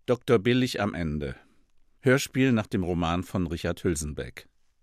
Dr. Billig am Ende. Hörspiel nach dem Roman von Richard Hülsenbeck.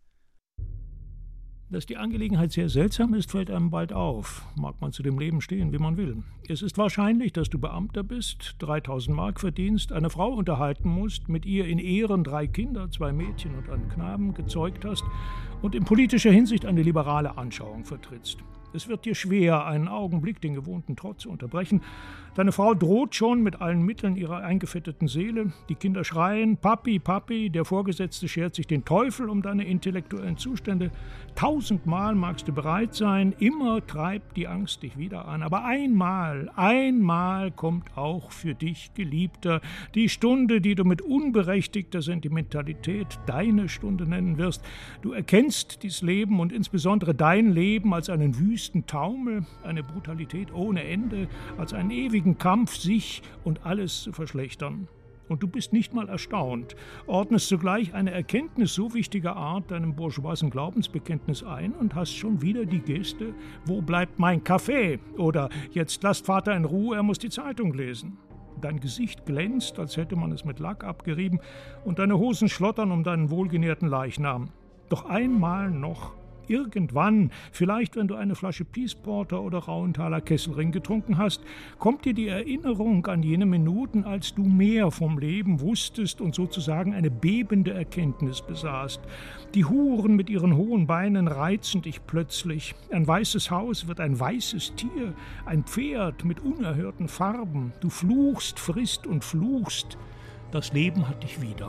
Dass die Angelegenheit sehr seltsam ist, fällt einem bald auf. Mag man zu dem Leben stehen, wie man will. Es ist wahrscheinlich, dass du Beamter bist, 3000 Mark verdienst, eine Frau unterhalten musst, mit ihr in Ehren 3 Kinder, 2 Mädchen und einen Knaben gezeugt hast und in politischer Hinsicht eine liberale Anschauung vertrittst. Es wird dir schwer, einen Augenblick den gewohnten Trott zu unterbrechen. Deine Frau droht schon mit allen Mitteln ihrer eingefetteten Seele. Die Kinder schreien, Papi, Papi. Der Vorgesetzte schert sich den Teufel um deine intellektuellen Zustände. 1000-mal magst du bereit sein, immer treibt die Angst dich wieder an. Aber einmal kommt auch für dich, Geliebter, die Stunde, die du mit unberechtigter Sentimentalität deine Stunde nennen wirst. Du erkennst dies Leben und insbesondere dein Leben als einen wüsten Taumel, eine Brutalität ohne Ende, als einen ewigen Kampf, sich und alles zu verschlechtern. Und du bist nicht mal erstaunt, ordnest zugleich eine Erkenntnis so wichtiger Art deinem bourgeoisen Glaubensbekenntnis ein und hast schon wieder die Geste, wo bleibt mein Kaffee? Oder jetzt lasst Vater in Ruhe, er muss die Zeitung lesen. Dein Gesicht glänzt, als hätte man es mit Lack abgerieben, und deine Hosen schlottern um deinen wohlgenährten Leichnam. Doch einmal noch, irgendwann, vielleicht wenn du eine Flasche Peace Porter oder Rauenthaler Kesselring getrunken hast, kommt dir die Erinnerung an jene Minuten, als du mehr vom Leben wusstest und sozusagen eine bebende Erkenntnis besaßt. Die Huren mit ihren hohen Beinen reizen dich plötzlich. Ein weißes Haus wird ein weißes Tier, ein Pferd mit unerhörten Farben. Du fluchst, frisst und fluchst. Das Leben hat dich wieder.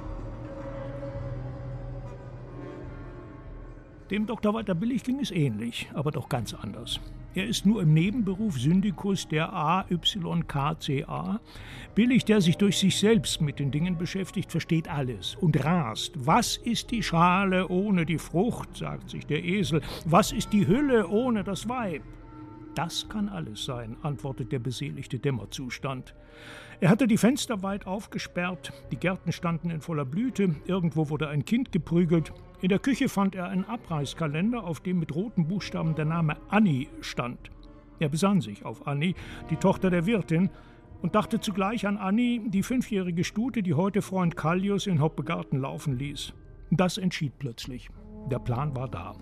Dem Dr. Walter Billig ging es ähnlich, aber doch ganz anders. Er ist nur im Nebenberuf Syndikus der AYKCA. Billig, der sich durch sich selbst mit den Dingen beschäftigt, versteht alles und rast. Was ist die Schale ohne die Frucht, sagt sich der Esel. Was ist die Hülle ohne das Weib? Das kann alles sein, antwortet der beseligte Dämmerzustand. Er hatte die Fenster weit aufgesperrt, die Gärten standen in voller Blüte, irgendwo wurde ein Kind geprügelt. In der Küche fand er einen Abreißkalender, auf dem mit roten Buchstaben der Name Annie stand. Er besann sich auf Annie, die Tochter der Wirtin, und dachte zugleich an Annie, die 5-jährige Stute, die heute Freund Kallius in Hoppegarten laufen ließ. Das entschied plötzlich. Der Plan war da.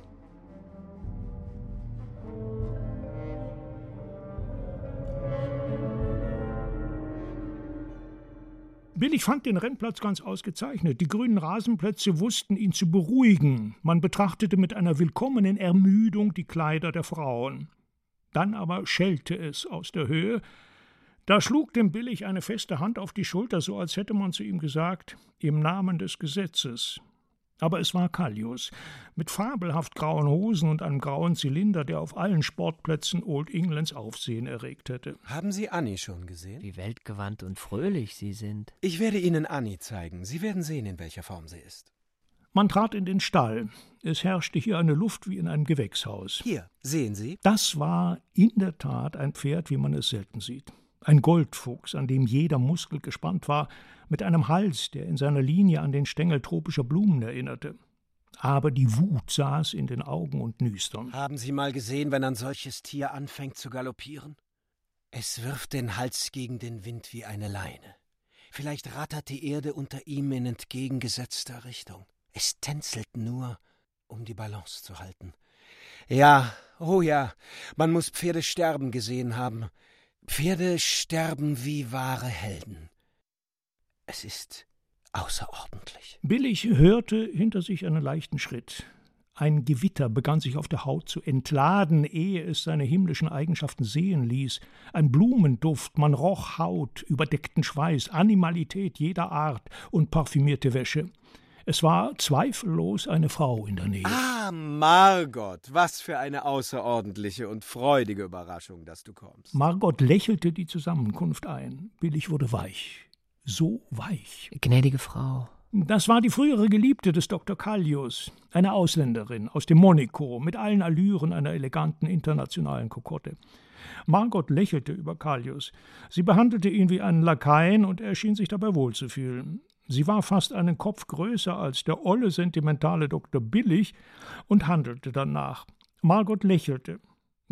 Billig fand den Rennplatz ganz ausgezeichnet. Die grünen Rasenplätze wussten ihn zu beruhigen. Man betrachtete mit einer willkommenen Ermüdung die Kleider der Frauen. Dann aber schellte es aus der Höhe. Da schlug dem Billig eine feste Hand auf die Schulter, so als hätte man zu ihm gesagt, im Namen des Gesetzes. Aber es war Kallius, mit fabelhaft grauen Hosen und einem grauen Zylinder, der auf allen Sportplätzen Old Englands Aufsehen erregt hätte. Haben Sie Annie schon gesehen? Wie weltgewandt und fröhlich Sie sind. Ich werde Ihnen Annie zeigen. Sie werden sehen, in welcher Form sie ist. Man trat in den Stall. Es herrschte hier eine Luft wie in einem Gewächshaus. Hier, sehen Sie? Das war in der Tat ein Pferd, wie man es selten sieht. Ein Goldfuchs, an dem jeder Muskel gespannt war, mit einem Hals, der in seiner Linie an den Stängel tropischer Blumen erinnerte. Aber die Wut saß in den Augen und Nüstern. Haben Sie mal gesehen, wenn ein solches Tier anfängt zu galoppieren? Es wirft den Hals gegen den Wind wie eine Leine. Vielleicht rattert die Erde unter ihm in entgegengesetzter Richtung. Es tänzelt nur, um die Balance zu halten. Ja, oh ja, man muss Pferde sterben gesehen haben. Pferde sterben wie wahre Helden. Es ist außerordentlich. Billig hörte hinter sich einen leichten Schritt. Ein Gewitter begann sich auf der Haut zu entladen, ehe es seine himmlischen Eigenschaften sehen ließ. Ein Blumenduft, man roch Haut, überdeckten Schweiß, Animalität jeder Art und parfümierte Wäsche. Es war zweifellos eine Frau in der Nähe. Ah, Margot, was für eine außerordentliche und freudige Überraschung, dass du kommst. Margot lächelte die Zusammenkunft ein. Billig wurde weich. So weich. Gnädige Frau. Das war die frühere Geliebte des Dr. Kallius, eine Ausländerin aus dem Monaco, mit allen Allüren einer eleganten internationalen Kokotte. Margot lächelte über Kallius. Sie behandelte ihn wie einen Lakaien und er schien sich dabei wohlzufühlen. Sie war fast einen Kopf größer als der olle, sentimentale Dr. Billig und handelte danach. Margot lächelte.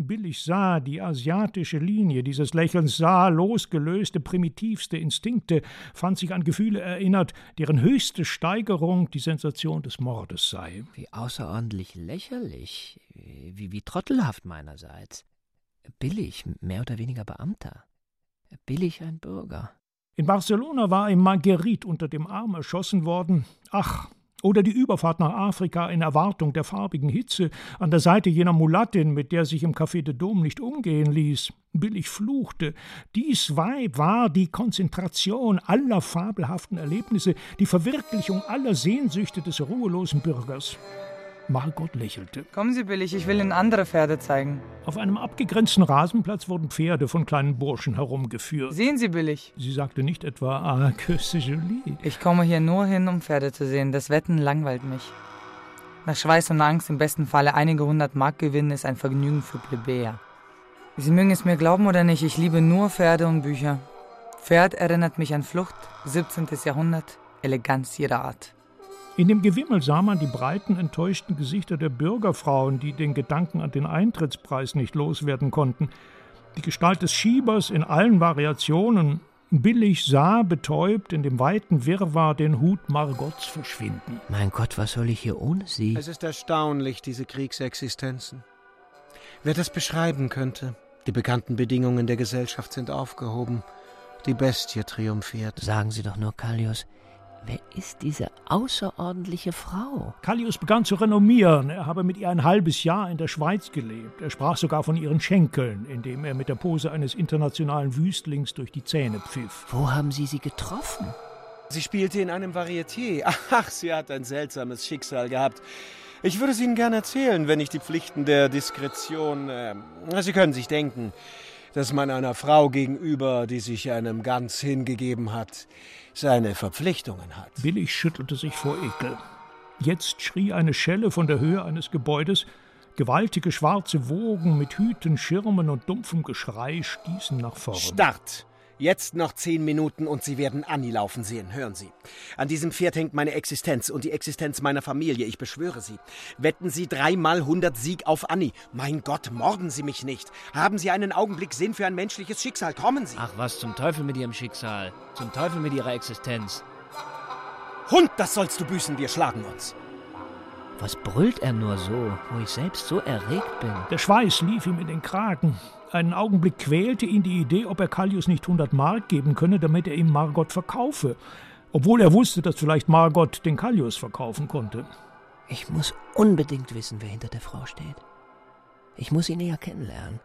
Billig sah die asiatische Linie dieses Lächelns, sah losgelöste, primitivste Instinkte, fand sich an Gefühle erinnert, deren höchste Steigerung die Sensation des Mordes sei. Wie außerordentlich lächerlich, wie trottelhaft meinerseits. Billig, mehr oder weniger Beamter. Billig ein Bürger. In Barcelona war ihm Marguerite unter dem Arm erschossen worden. Ach, oder die Überfahrt nach Afrika in Erwartung der farbigen Hitze, an der Seite jener Mulattin, mit der sich im Café de Dôme nicht umgehen ließ. Billig fluchte. Dies Weib war die Konzentration aller fabelhaften Erlebnisse, die Verwirklichung aller Sehnsüchte des ruhelosen Bürgers. Margot lächelte. Kommen Sie, Billig, ich will Ihnen andere Pferde zeigen. Auf einem abgegrenzten Rasenplatz wurden Pferde von kleinen Burschen herumgeführt. Sehen Sie, Billig. Sie sagte nicht etwa, ah, que c'est joli. Ich komme hier nur hin, um Pferde zu sehen. Das Wetten langweilt mich. Nach Schweiß und Angst im besten Falle einige 100 Mark gewinnen, ist ein Vergnügen für Plebejer. Sie mögen es mir glauben oder nicht, ich liebe nur Pferde und Bücher. Pferd erinnert mich an Flucht, 17. Jahrhundert, Eleganz jeder Art. In dem Gewimmel sah man die breiten, enttäuschten Gesichter der Bürgerfrauen, die den Gedanken an den Eintrittspreis nicht loswerden konnten. Die Gestalt des Schiebers in allen Variationen. Billig sah, betäubt, in dem weiten Wirrwarr den Hut Margots verschwinden. Mein Gott, was soll ich hier ohne Sie? Es ist erstaunlich, diese Kriegsexistenzen. Wer das beschreiben könnte? Die bekannten Bedingungen der Gesellschaft sind aufgehoben. Die Bestie triumphiert. Sagen Sie doch nur, Kallius, wer ist diese außerordentliche Frau? Kallius begann zu renommieren. Er habe mit ihr ein halbes Jahr in der Schweiz gelebt. Er sprach sogar von ihren Schenkeln, indem er mit der Pose eines internationalen Wüstlings durch die Zähne pfiff. Wo haben Sie sie getroffen? Sie spielte in einem Varieté. Ach, sie hat ein seltsames Schicksal gehabt. Ich würde es Ihnen gern erzählen, wenn ich die Pflichten der Diskretion... Sie können sich denken, dass man einer Frau gegenüber, die sich einem ganz hingegeben hat, seine Verpflichtungen hat. Billig schüttelte sich vor Ekel. Jetzt schrie eine Schelle von der Höhe eines Gebäudes. Gewaltige schwarze Wogen mit Hüten, Schirmen und dumpfem Geschrei stießen nach vorn. Start! Jetzt noch 10 Minuten und Sie werden Annie laufen sehen. Hören Sie. An diesem Pferd hängt meine Existenz und die Existenz meiner Familie. Ich beschwöre Sie. Wetten Sie 3x100 Sieg auf Annie. Mein Gott, morden Sie mich nicht. Haben Sie einen Augenblick Sinn für ein menschliches Schicksal. Kommen Sie. Ach, was zum Teufel mit Ihrem Schicksal? Zum Teufel mit Ihrer Existenz? Hund, das sollst du büßen. Wir schlagen uns. Was brüllt er nur so, wo ich selbst so erregt bin? Der Schweiß lief ihm in den Kragen. Einen Augenblick quälte ihn die Idee, ob er Kallius nicht 100 Mark geben könne, damit er ihm Margot verkaufe. Obwohl er wusste, dass vielleicht Margot den Kallius verkaufen konnte. Ich muss unbedingt wissen, wer hinter der Frau steht. Ich muss ihn näher kennenlernen.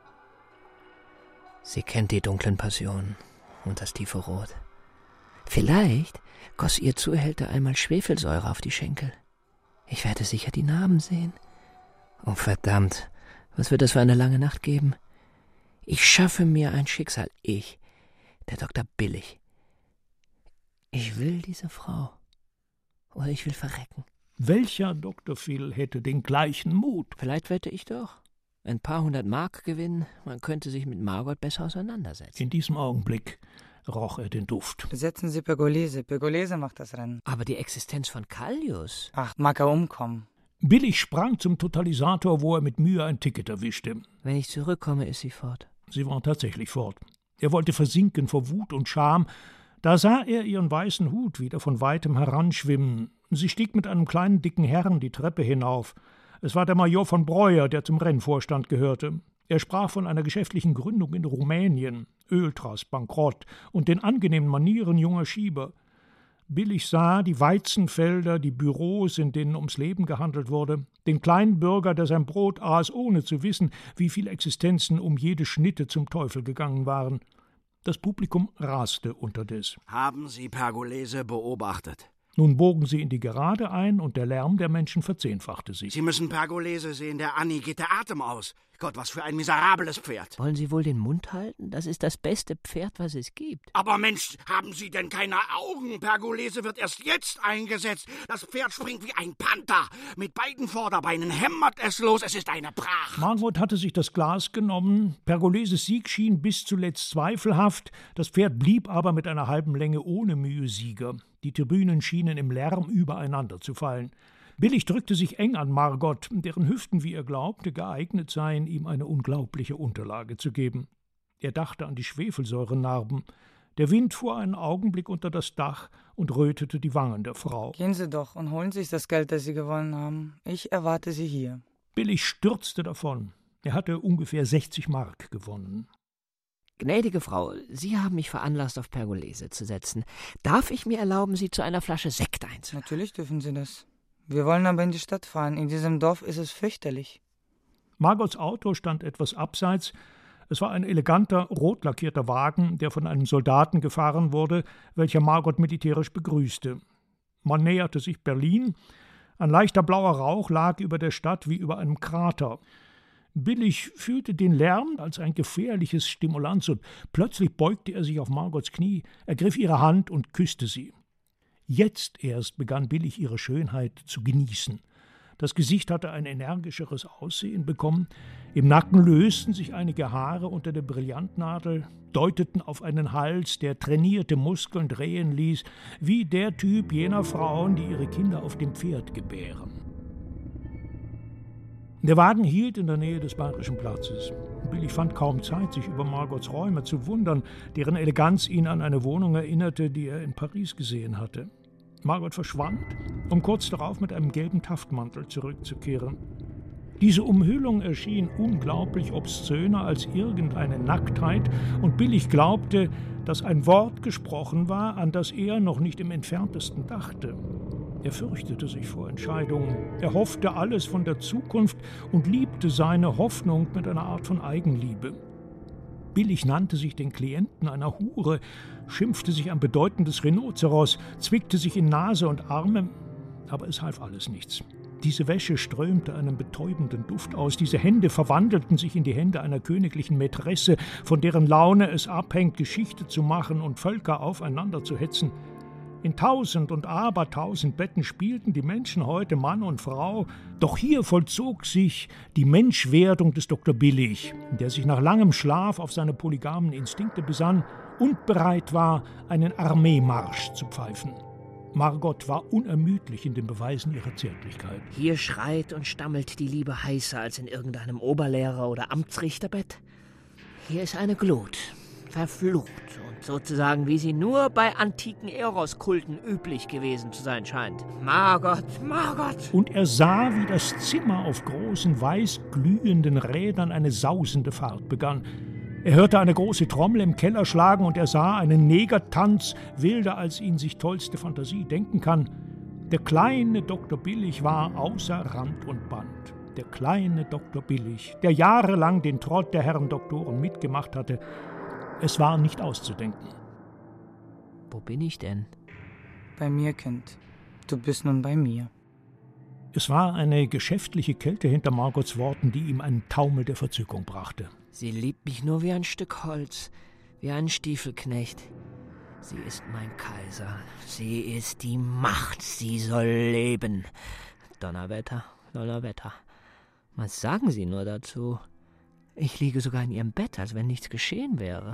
Sie kennt die dunklen Passionen und das tiefe Rot. Vielleicht goss ihr Zuhälter einmal Schwefelsäure auf die Schenkel. Ich werde sicher die Namen sehen. Oh verdammt, was wird das für eine lange Nacht geben? Ich schaffe mir ein Schicksal. Ich, der Dr. Billig. Ich will diese Frau. Oder ich will verrecken. Welcher Dr. Phil hätte den gleichen Mut? Vielleicht wette ich doch. Ein paar 100 Mark gewinnen, man könnte sich mit Margot besser auseinandersetzen. In diesem Augenblick roch er den Duft. Setzen Sie Pergolese. Pergolese macht das Rennen. Aber die Existenz von Kallius? Ach, mag er umkommen. Billig sprang zum Totalisator, wo er mit Mühe ein Ticket erwischte. Wenn ich zurückkomme, ist sie fort. Sie war tatsächlich fort. Er wollte versinken vor Wut und Scham. Da sah er ihren weißen Hut wieder von weitem heranschwimmen. Sie stieg mit einem kleinen, dicken Herrn die Treppe hinauf. Es war der Major von Breuer, der zum Rennvorstand gehörte. Er sprach von einer geschäftlichen Gründung in Rumänien, Öltras, Bankrott und den angenehmen Manieren junger Schieber. Billig sah die Weizenfelder, die Büros, in denen ums Leben gehandelt wurde, den kleinen Bürger, der sein Brot aß, ohne zu wissen, wie viele Existenzen um jede Schnitte zum Teufel gegangen waren. Das Publikum raste unterdes. Haben Sie Pergolese beobachtet? Nun bogen sie in die Gerade ein, und der Lärm der Menschen verzehnfachte sich. Sie müssen Pergolese sehen, der Annie geht der Atem aus. Gott, was für ein miserables Pferd. Wollen Sie wohl den Mund halten? Das ist das beste Pferd, was es gibt. Aber Mensch, haben Sie denn keine Augen? Pergolese wird erst jetzt eingesetzt. Das Pferd springt wie ein Panther. Mit beiden Vorderbeinen hämmert es los. Es ist eine Pracht. Margot hatte sich das Glas genommen. Pergoleses Sieg schien bis zuletzt zweifelhaft. Das Pferd blieb aber mit einer halben Länge ohne Mühe Sieger. Die Tribünen schienen im Lärm übereinander zu fallen. Billig drückte sich eng an Margot, deren Hüften, wie er glaubte, geeignet seien, ihm eine unglaubliche Unterlage zu geben. Er dachte an die Schwefelsäurennarben. Der Wind fuhr einen Augenblick unter das Dach und rötete die Wangen der Frau. Gehen Sie doch und holen sich das Geld, das Sie gewonnen haben. Ich erwarte Sie hier. Billig stürzte davon. Er hatte ungefähr 60 Mark gewonnen. Gnädige Frau, Sie haben mich veranlasst, auf Pergolese zu setzen. Darf ich mir erlauben, Sie zu einer Flasche Sekt einzuladen? Natürlich dürfen Sie das. Wir wollen aber in die Stadt fahren. In diesem Dorf ist es fürchterlich. Margots Auto stand etwas abseits. Es war ein eleganter, rot lackierter Wagen, der von einem Soldaten gefahren wurde, welcher Margot militärisch begrüßte. Man näherte sich Berlin. Ein leichter blauer Rauch lag über der Stadt wie über einem Krater. Billig fühlte den Lärm als ein gefährliches Stimulanz, und plötzlich beugte er sich auf Margots Knie, ergriff ihre Hand und küsste sie. Jetzt erst begann Billig ihre Schönheit zu genießen. Das Gesicht hatte ein energischeres Aussehen bekommen, im Nacken lösten sich einige Haare unter der Brillantnadel, deuteten auf einen Hals, der trainierte Muskeln drehen ließ, wie der Typ jener Frauen, die ihre Kinder auf dem Pferd gebären. Der Wagen hielt in der Nähe des Bayerischen Platzes. Billig fand kaum Zeit, sich über Margots Räume zu wundern, deren Eleganz ihn an eine Wohnung erinnerte, die er in Paris gesehen hatte. Margot verschwand, um kurz darauf mit einem gelben Taftmantel zurückzukehren. Diese Umhüllung erschien unglaublich obszöner als irgendeine Nacktheit, und Billig glaubte, dass ein Wort gesprochen war, an das er noch nicht im Entferntesten dachte. Er fürchtete sich vor Entscheidungen. Er hoffte alles von der Zukunft und liebte seine Hoffnung mit einer Art von Eigenliebe. Billig nannte sich den Klienten einer Hure, schimpfte sich ein bedeutendes Rhinozeros, zwickte sich in Nase und Arme, aber es half alles nichts. Diese Wäsche strömte einen betäubenden Duft aus, diese Hände verwandelten sich in die Hände einer königlichen Mätresse, von deren Laune es abhängt, Geschichte zu machen und Völker aufeinander zu hetzen. In 1000 und abertausend Betten spielten die Menschen heute Mann und Frau, doch hier vollzog sich die Menschwerdung des Dr. Billig, der sich nach langem Schlaf auf seine polygamen Instinkte besann und bereit war, einen Armeemarsch zu pfeifen. Margot war unermüdlich in den Beweisen ihrer Zärtlichkeit. Hier schreit und stammelt die Liebe heißer als in irgendeinem Oberlehrer- oder Amtsrichterbett. Hier ist eine Glut, verflucht und sozusagen, wie sie nur bei antiken Eros-Kulten üblich gewesen zu sein scheint. Margot, Margot! Und er sah, wie das Zimmer auf großen, weiß glühenden Rädern eine sausende Fahrt begann. Er hörte eine große Trommel im Keller schlagen, und er sah einen Negertanz, wilder als ihn sich tollste Fantasie denken kann. Der kleine Dr. Billig war außer Rand und Band. Der kleine Dr. Billig, der jahrelang den Trott der Herren Doktoren mitgemacht hatte. Es war nicht auszudenken. Wo bin ich denn? Bei mir, Kind. Du bist nun bei mir. Es war eine geschäftliche Kälte hinter Margots Worten, die ihm einen Taumel der Verzückung brachte. Sie liebt mich nur wie ein Stück Holz, wie ein Stiefelknecht. Sie ist mein Kaiser, sie ist die Macht, sie soll leben. Donnerwetter, Donnerwetter. Was sagen Sie nur dazu? Ich liege sogar in ihrem Bett, als wenn nichts geschehen wäre.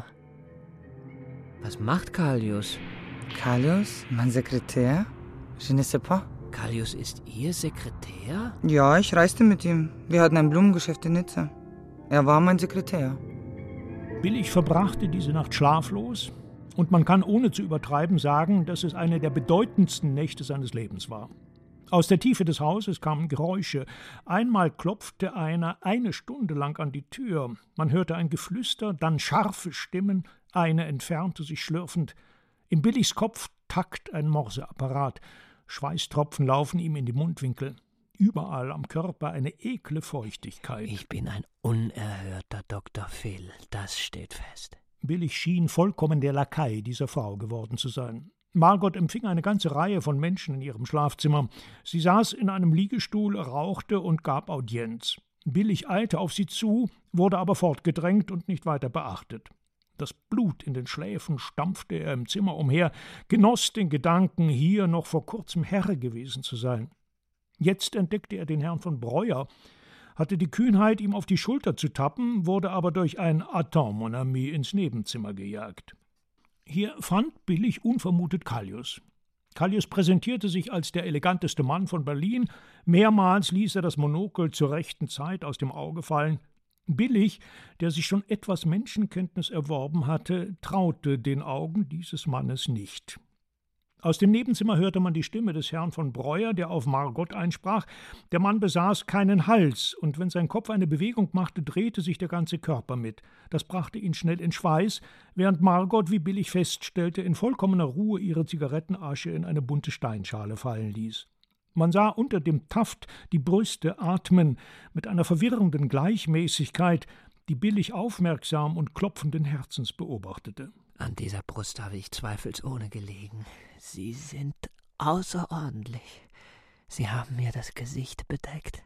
Was macht Kallius? Kallius? Mein Sekretär? Je ne sais pas. Kallius ist Ihr Sekretär? Ja, ich reiste mit ihm. Wir hatten ein Blumengeschäft in Nizza. Er war mein Sekretär. Billig verbrachte diese Nacht schlaflos, und man kann ohne zu übertreiben sagen, dass es eine der bedeutendsten Nächte seines Lebens war. Aus der Tiefe des Hauses kamen Geräusche. Einmal klopfte einer 1 Stunde lang an die Tür. Man hörte ein Geflüster, dann scharfe Stimmen. Eine entfernte sich schlürfend. In Billigs Kopf tackt ein Morseapparat. Schweißtropfen laufen ihm in die Mundwinkel. Überall am Körper eine ekle Feuchtigkeit. Ich bin ein unerhörter Dr. Phil, das steht fest. Billig schien vollkommen der Lakai dieser Frau geworden zu sein. Margot empfing eine ganze Reihe von Menschen in ihrem Schlafzimmer. Sie saß in einem Liegestuhl, rauchte und gab Audienz. Billig eilte auf sie zu, wurde aber fortgedrängt und nicht weiter beachtet. Das Blut in den Schläfen stampfte er im Zimmer umher, genoss den Gedanken, hier noch vor kurzem Herr gewesen zu sein. Jetzt entdeckte er den Herrn von Breuer, hatte die Kühnheit, ihm auf die Schulter zu tappen, wurde aber durch ein »Attends, mon ami« ins Nebenzimmer gejagt. Hier fand Billig unvermutet Kallius. Callius präsentierte sich als der eleganteste Mann von Berlin. Mehrmals ließ er das Monokel zur rechten Zeit aus dem Auge fallen. Billig, der sich schon etwas Menschenkenntnis erworben hatte, traute den Augen dieses Mannes nicht. Aus dem Nebenzimmer hörte man die Stimme des Herrn von Breuer, der auf Margot einsprach. Der Mann besaß keinen Hals, und wenn sein Kopf eine Bewegung machte, drehte sich der ganze Körper mit. Das brachte ihn schnell in Schweiß, während Margot, wie Billig feststellte, in vollkommener Ruhe ihre Zigarettenasche in eine bunte Steinschale fallen ließ. Man sah unter dem Taft die Brüste atmen, mit einer verwirrenden Gleichmäßigkeit, die Billig aufmerksam und klopfenden Herzens beobachtete. An dieser Brust habe ich zweifelsohne gelegen. Sie sind außerordentlich. Sie haben mir das Gesicht bedeckt.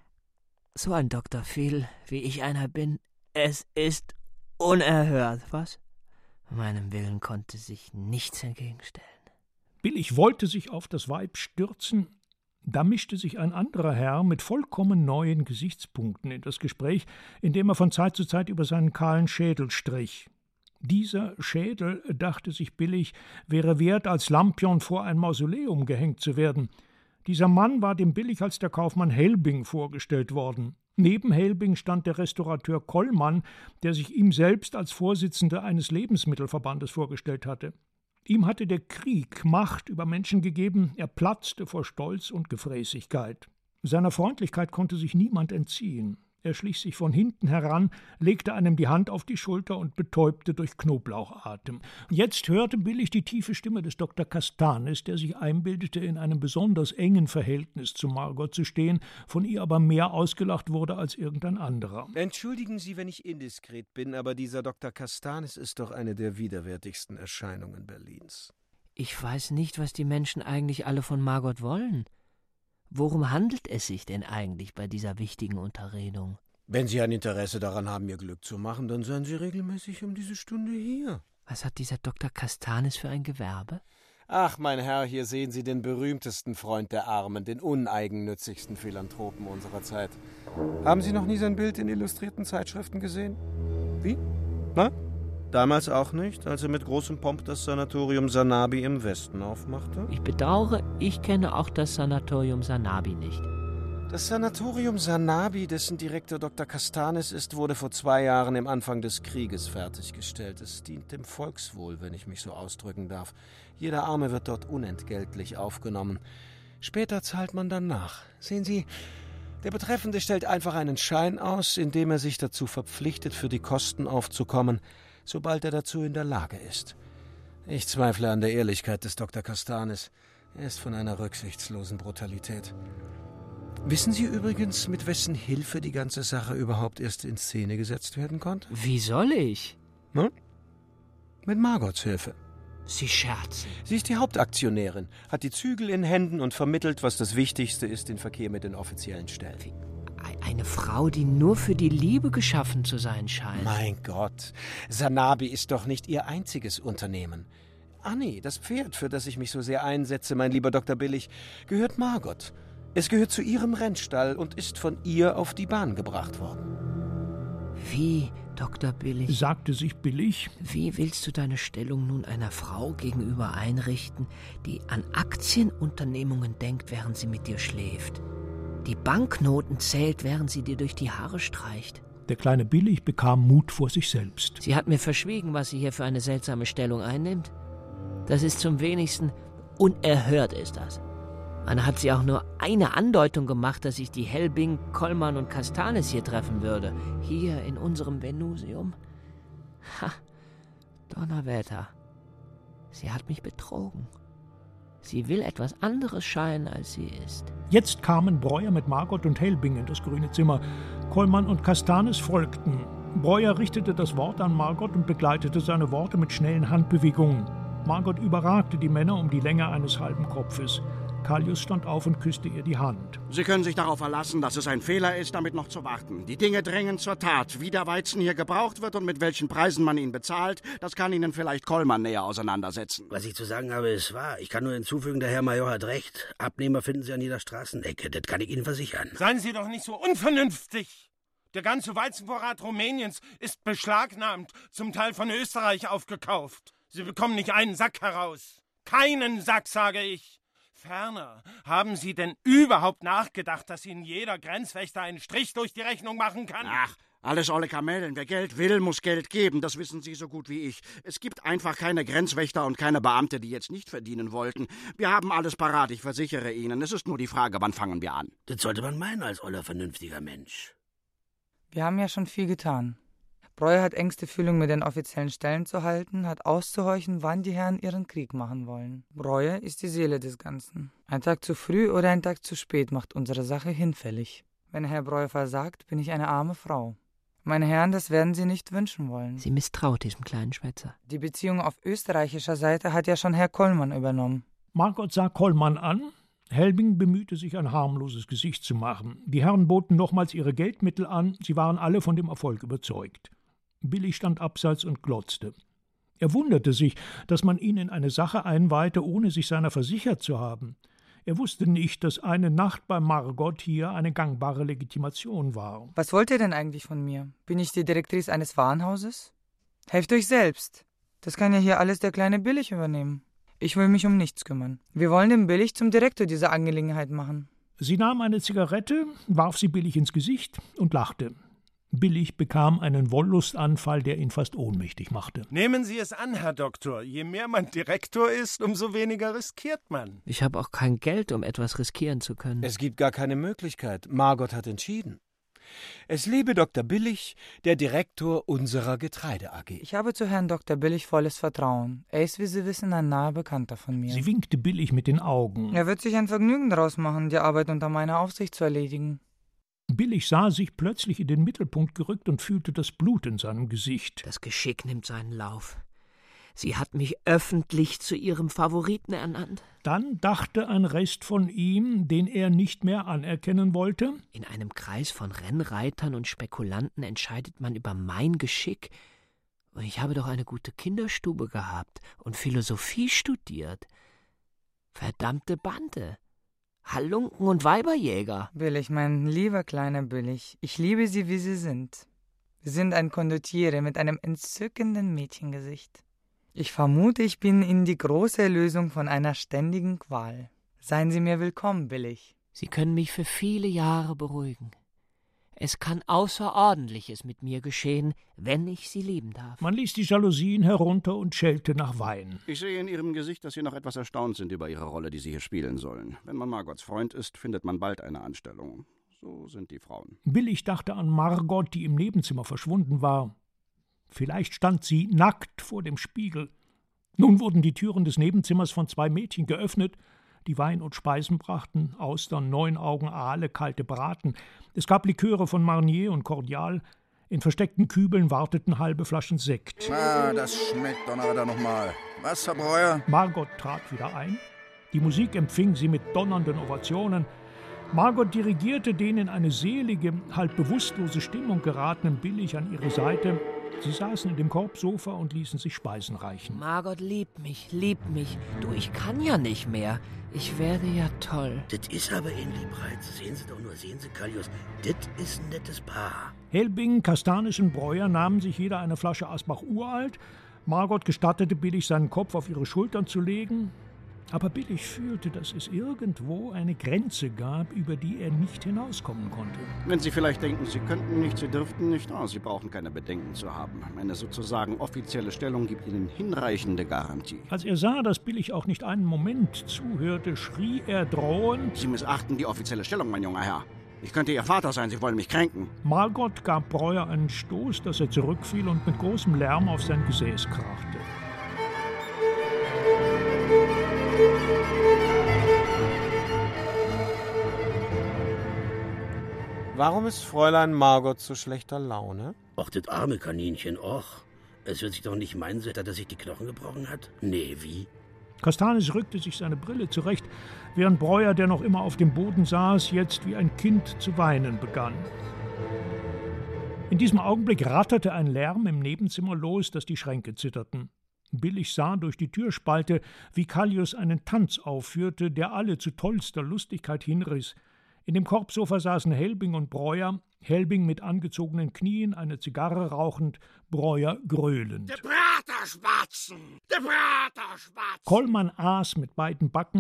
So ein Dr. Phil, wie ich einer bin, es ist unerhört, was? Meinem Willen konnte sich nichts entgegenstellen. Billig wollte sich auf das Weib stürzen, da mischte sich ein anderer Herr mit vollkommen neuen Gesichtspunkten in das Gespräch, indem er von Zeit zu Zeit über seinen kahlen Schädel strich. Dieser Schädel, dachte sich Billig, wäre wert, als Lampion vor ein Mausoleum gehängt zu werden. Dieser Mann war dem Billig als der Kaufmann Helbing vorgestellt worden. Neben Helbing stand der Restaurateur Kollmann, der sich ihm selbst als Vorsitzender eines Lebensmittelverbandes vorgestellt hatte. Ihm hatte der Krieg Macht über Menschen gegeben, er platzte vor Stolz und Gefräßigkeit. Seiner Freundlichkeit konnte sich niemand entziehen. Er schlich sich von hinten heran, legte einem die Hand auf die Schulter und betäubte durch Knoblauchatem. Jetzt hörte Billig die tiefe Stimme des Dr. Castanis, der sich einbildete, in einem besonders engen Verhältnis zu Margot zu stehen, von ihr aber mehr ausgelacht wurde als irgendein anderer. Entschuldigen Sie, wenn ich indiskret bin, aber dieser Dr. Castanis ist doch eine der widerwärtigsten Erscheinungen Berlins. Ich weiß nicht, was die Menschen eigentlich alle von Margot wollen. Worum handelt es sich denn eigentlich bei dieser wichtigen Unterredung? Wenn Sie ein Interesse daran haben, mir Glück zu machen, dann seien Sie regelmäßig um diese Stunde hier. Was hat dieser Dr. Castanis für ein Gewerbe? Ach, mein Herr, hier sehen Sie den berühmtesten Freund der Armen, den uneigennützigsten Philanthropen unserer Zeit. Haben Sie noch nie sein Bild in illustrierten Zeitschriften gesehen? Wie? Na? Damals auch nicht, als er mit großem Pomp das Sanatorium Sanabi im Westen aufmachte? Ich bedauere, ich kenne auch das Sanatorium Sanabi nicht. Das Sanatorium Sanabi, dessen Direktor Dr. Castanis ist, wurde vor 2 Jahren im Anfang des Krieges fertiggestellt. Es dient dem Volkswohl, wenn ich mich so ausdrücken darf. Jeder Arme wird dort unentgeltlich aufgenommen. Später zahlt man dann nach. Sehen Sie, der Betreffende stellt einfach einen Schein aus, indem er sich dazu verpflichtet, für die Kosten aufzukommen, sobald er dazu in der Lage ist. Ich zweifle an der Ehrlichkeit des Dr. Castanis. Er ist von einer rücksichtslosen Brutalität. Wissen Sie übrigens, mit wessen Hilfe die ganze Sache überhaupt erst in Szene gesetzt werden konnte? Wie soll ich? Hm? Mit Margots Hilfe. Sie scherzen. Sie ist die Hauptaktionärin, hat die Zügel in Händen und vermittelt, was das Wichtigste ist, den Verkehr mit den offiziellen Stellen. Eine Frau, die nur für die Liebe geschaffen zu sein scheint. Mein Gott, Sanabi ist doch nicht ihr einziges Unternehmen. Annie, das Pferd, für das ich mich so sehr einsetze, mein lieber Dr. Billig, gehört Margot. Es gehört zu ihrem Rennstall und ist von ihr auf die Bahn gebracht worden. Wie, Dr. Billig? Sagte sich Billig. Wie willst du deine Stellung nun einer Frau gegenüber einrichten, die an Aktienunternehmungen denkt, während sie mit dir schläft? Die Banknoten zählt, während sie dir durch die Haare streicht. Der kleine Billig bekam Mut vor sich selbst. Sie hat mir verschwiegen, was sie hier für eine seltsame Stellung einnimmt. Das ist zum wenigsten unerhört, ist das. Man hat sie auch nur eine Andeutung gemacht, dass ich die Helbing, Kollmann und Castanis hier treffen würde. Hier in unserem Venusium. Ha, Donnerwetter. Sie hat mich betrogen. Sie will etwas anderes scheinen, als sie ist. Jetzt kamen Breuer mit Margot und Helbing in das grüne Zimmer. Kollmann und Castanis folgten. Breuer richtete das Wort an Margot und begleitete seine Worte mit schnellen Handbewegungen. Margot überragte die Männer um die Länge eines halben Kopfes. Callius stand auf und küsste ihr die Hand. Sie können sich darauf verlassen, dass es ein Fehler ist, damit noch zu warten. Die Dinge drängen zur Tat. Wie der Weizen hier gebraucht wird und mit welchen Preisen man ihn bezahlt, das kann Ihnen vielleicht Kollmann näher auseinandersetzen. Was ich zu sagen habe, ist wahr. Ich kann nur hinzufügen, der Herr Major hat recht. Abnehmer finden Sie an jeder Straßenecke. Das kann ich Ihnen versichern. Seien Sie doch nicht so unvernünftig. Der ganze Weizenvorrat Rumäniens ist beschlagnahmt, zum Teil von Österreich aufgekauft. Sie bekommen nicht einen Sack heraus. Keinen Sack, sage ich. Ferner, haben Sie denn überhaupt nachgedacht, dass Ihnen jeder Grenzwächter einen Strich durch die Rechnung machen kann? Ach, alles olle Kamellen. Wer Geld will, muss Geld geben. Das wissen Sie so gut wie ich. Es gibt einfach keine Grenzwächter und keine Beamte, die jetzt nicht verdienen wollten. Wir haben alles parat, ich versichere Ihnen. Es ist nur die Frage, wann fangen wir an? Das sollte man meinen als oller, vernünftiger Mensch. Wir haben ja schon viel getan. Breuer hat engste Fühlung mit den offiziellen Stellen zu halten, hat auszuhorchen, wann die Herren ihren Krieg machen wollen. Breuer ist die Seele des Ganzen. Ein Tag zu früh oder ein Tag zu spät macht unsere Sache hinfällig. Wenn Herr Breuer versagt, bin ich eine arme Frau. Meine Herren, das werden Sie nicht wünschen wollen. Sie misstraut diesem kleinen Schwätzer. Die Beziehung auf österreichischer Seite hat ja schon Herr Kollmann übernommen. Margot sah Kollmann an. Helbing bemühte sich, ein harmloses Gesicht zu machen. Die Herren boten nochmals ihre Geldmittel an. Sie waren alle von dem Erfolg überzeugt. Billig stand abseits und glotzte. Er wunderte sich, dass man ihn in eine Sache einweihte, ohne sich seiner versichert zu haben. Er wusste nicht, dass eine Nacht bei Margot hier eine gangbare Legitimation war. Was wollt ihr denn eigentlich von mir? Bin ich die Direktrice eines Warenhauses? Helft euch selbst. Das kann ja hier alles der kleine Billig übernehmen. Ich will mich um nichts kümmern. Wir wollen den Billig zum Direktor dieser Angelegenheit machen. Sie nahm eine Zigarette, warf sie Billig ins Gesicht und lachte. Billig bekam einen Wolllustanfall, der ihn fast ohnmächtig machte. Nehmen Sie es an, Herr Doktor. Je mehr man Direktor ist, umso weniger riskiert man. Ich habe auch kein Geld, um etwas riskieren zu können. Es gibt gar keine Möglichkeit. Margot hat entschieden. Es lebe Dr. Billig, der Direktor unserer Getreide AG. Ich habe zu Herrn Dr. Billig volles Vertrauen. Er ist, wie Sie wissen, ein naher Bekannter von mir. Sie winkte Billig mit den Augen. Er wird sich ein Vergnügen daraus machen, die Arbeit unter meiner Aufsicht zu erledigen. Billig sah sich plötzlich in den Mittelpunkt gerückt und fühlte das Blut in seinem Gesicht. Das Geschick nimmt seinen Lauf. Sie hat mich öffentlich zu ihrem Favoriten ernannt. Dann dachte ein Rest von ihm, den er nicht mehr anerkennen wollte. In einem Kreis von Rennreitern und Spekulanten entscheidet man über mein Geschick. Und ich habe doch eine gute Kinderstube gehabt und Philosophie studiert. Verdammte Bande. Halunken und Weiberjäger. Billig, mein lieber kleiner Billig, ich liebe Sie, wie Sie sind. Sie sind ein Condottiere mit einem entzückenden Mädchengesicht. Ich vermute, ich bin Ihnen die große Erlösung von einer ständigen Qual. Seien Sie mir willkommen, Billig. Sie können mich für viele Jahre beruhigen. Es kann Außerordentliches mit mir geschehen, wenn ich Sie lieben darf. Man ließ die Jalousien herunter und schellte nach Wein. Ich sehe in Ihrem Gesicht, dass Sie noch etwas erstaunt sind über Ihre Rolle, die Sie hier spielen sollen. Wenn man Margots Freund ist, findet man bald eine Anstellung. So sind die Frauen. Billig dachte an Margot, die im Nebenzimmer verschwunden war. Vielleicht stand sie nackt vor dem Spiegel. Nun wurden die Türen des Nebenzimmers von 2 Mädchen geöffnet, die Wein und Speisen brachten, Austern, 9 Augen, Aale, kalte Braten. Es gab Liköre von Marnier und Cordial. In versteckten Kübeln warteten halbe Flaschen Sekt. Na, das schmeckt Donnerwetter nochmal. Was, Herr Breuer? Margot trat wieder ein. Die Musik empfing sie mit donnernden Ovationen. Margot dirigierte den in eine selige, halb bewusstlose Stimmung geratenen Billig an ihre Seite. Sie saßen in dem Korbsofa und ließen sich Speisen reichen. Margot liebt mich. Du, ich kann ja nicht mehr. Ich werde ja toll. Das ist aber ein Liebreiz. Sehen Sie doch nur, sehen Sie, Kallius. Das ist ein nettes Paar. Helbing, Castanisch und Breuer nahmen sich jeder eine Flasche Asbach Uralt. Margot gestattete Billig, seinen Kopf auf ihre Schultern zu legen. Aber Billig fühlte, dass es irgendwo eine Grenze gab, über die er nicht hinauskommen konnte. Wenn Sie vielleicht denken, Sie könnten nicht, Sie dürften nicht, Sie brauchen keine Bedenken zu haben. Meine sozusagen offizielle Stellung gibt Ihnen hinreichende Garantie. Als er sah, dass Billig auch nicht einen Moment zuhörte, schrie er drohend: Sie missachten die offizielle Stellung, mein junger Herr. Ich könnte Ihr Vater sein, Sie wollen mich kränken. Margot gab Breuer einen Stoß, dass er zurückfiel und mit großem Lärm auf sein Gesäß krachte. Warum ist Fräulein Margot so schlechter Laune? Och, das arme Kaninchen, och. Es wird sich doch nicht meinen, dass er sich die Knochen gebrochen hat? Nee, wie? Castanisch rückte sich seine Brille zurecht, während Breuer, der noch immer auf dem Boden saß, jetzt wie ein Kind zu weinen begann. In diesem Augenblick ratterte ein Lärm im Nebenzimmer los, dass die Schränke zitterten. Billig sah durch die Türspalte, wie Kallius einen Tanz aufführte, der alle zu tollster Lustigkeit hinriss. In dem Korbsofa saßen Helbing und Breuer, Helbing mit angezogenen Knien, eine Zigarre rauchend, Breuer gröhlend. Der Braterspatzen! Der Braterspatzen! Kollmann aß mit beiden Backen.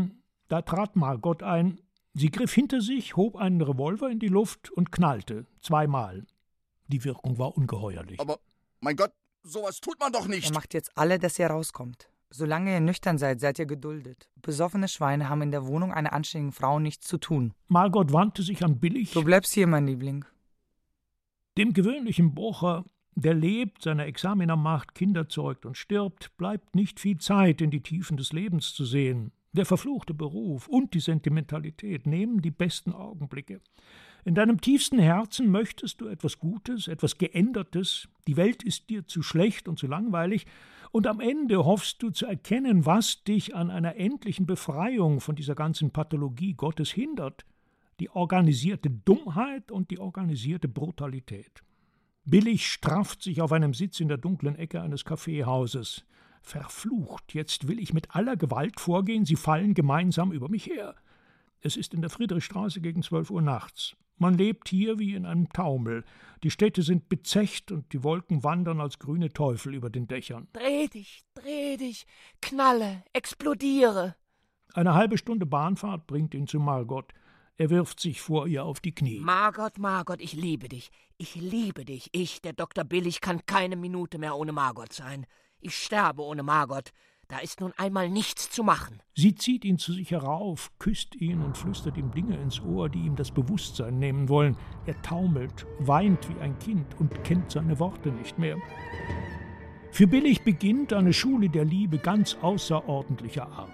Da trat Margot ein. Sie griff hinter sich, hob einen Revolver in die Luft und knallte 2-mal. Die Wirkung war ungeheuerlich. Aber, mein Gott, sowas tut man doch nicht. Er macht jetzt alle, dass ihr rauskommt. Solange ihr nüchtern seid, seid ihr geduldet. Besoffene Schweine haben in der Wohnung einer anständigen Frau nichts zu tun. Margot wandte sich an Billig. Du bleibst hier, mein Liebling. Dem gewöhnlichen Bocher, der lebt, seine Examina macht, Kinder zeugt und stirbt, bleibt nicht viel Zeit, in die Tiefen des Lebens zu sehen. Der verfluchte Beruf und die Sentimentalität nehmen die besten Augenblicke. In deinem tiefsten Herzen möchtest du etwas Gutes, etwas Geändertes. Die Welt ist dir zu schlecht und zu langweilig. Und am Ende hoffst du zu erkennen, was dich an einer endlichen Befreiung von dieser ganzen Pathologie Gottes hindert. Die organisierte Dummheit und die organisierte Brutalität. Billig strafft sich auf einem Sitz in der dunklen Ecke eines Kaffeehauses. Verflucht, jetzt will ich mit aller Gewalt vorgehen, sie fallen gemeinsam über mich her. Es ist in der Friedrichstraße gegen 12 Uhr nachts. Man lebt hier wie in einem Taumel. Die Städte sind bezecht und die Wolken wandern als grüne Teufel über den Dächern. Dreh dich, knalle, explodiere. Eine halbe Stunde Bahnfahrt bringt ihn zu Margot. Er wirft sich vor ihr auf die Knie. Margot, ich liebe dich. Ich, der Dr. Billig, kann keine Minute mehr ohne Margot sein. Ich sterbe ohne Margot. Da ist nun einmal nichts zu machen. Sie zieht ihn zu sich herauf, küsst ihn und flüstert ihm Dinge ins Ohr, die ihm das Bewusstsein nehmen wollen. Er taumelt, weint wie ein Kind und kennt seine Worte nicht mehr. Für Billig beginnt eine Schule der Liebe ganz außerordentlicher Art.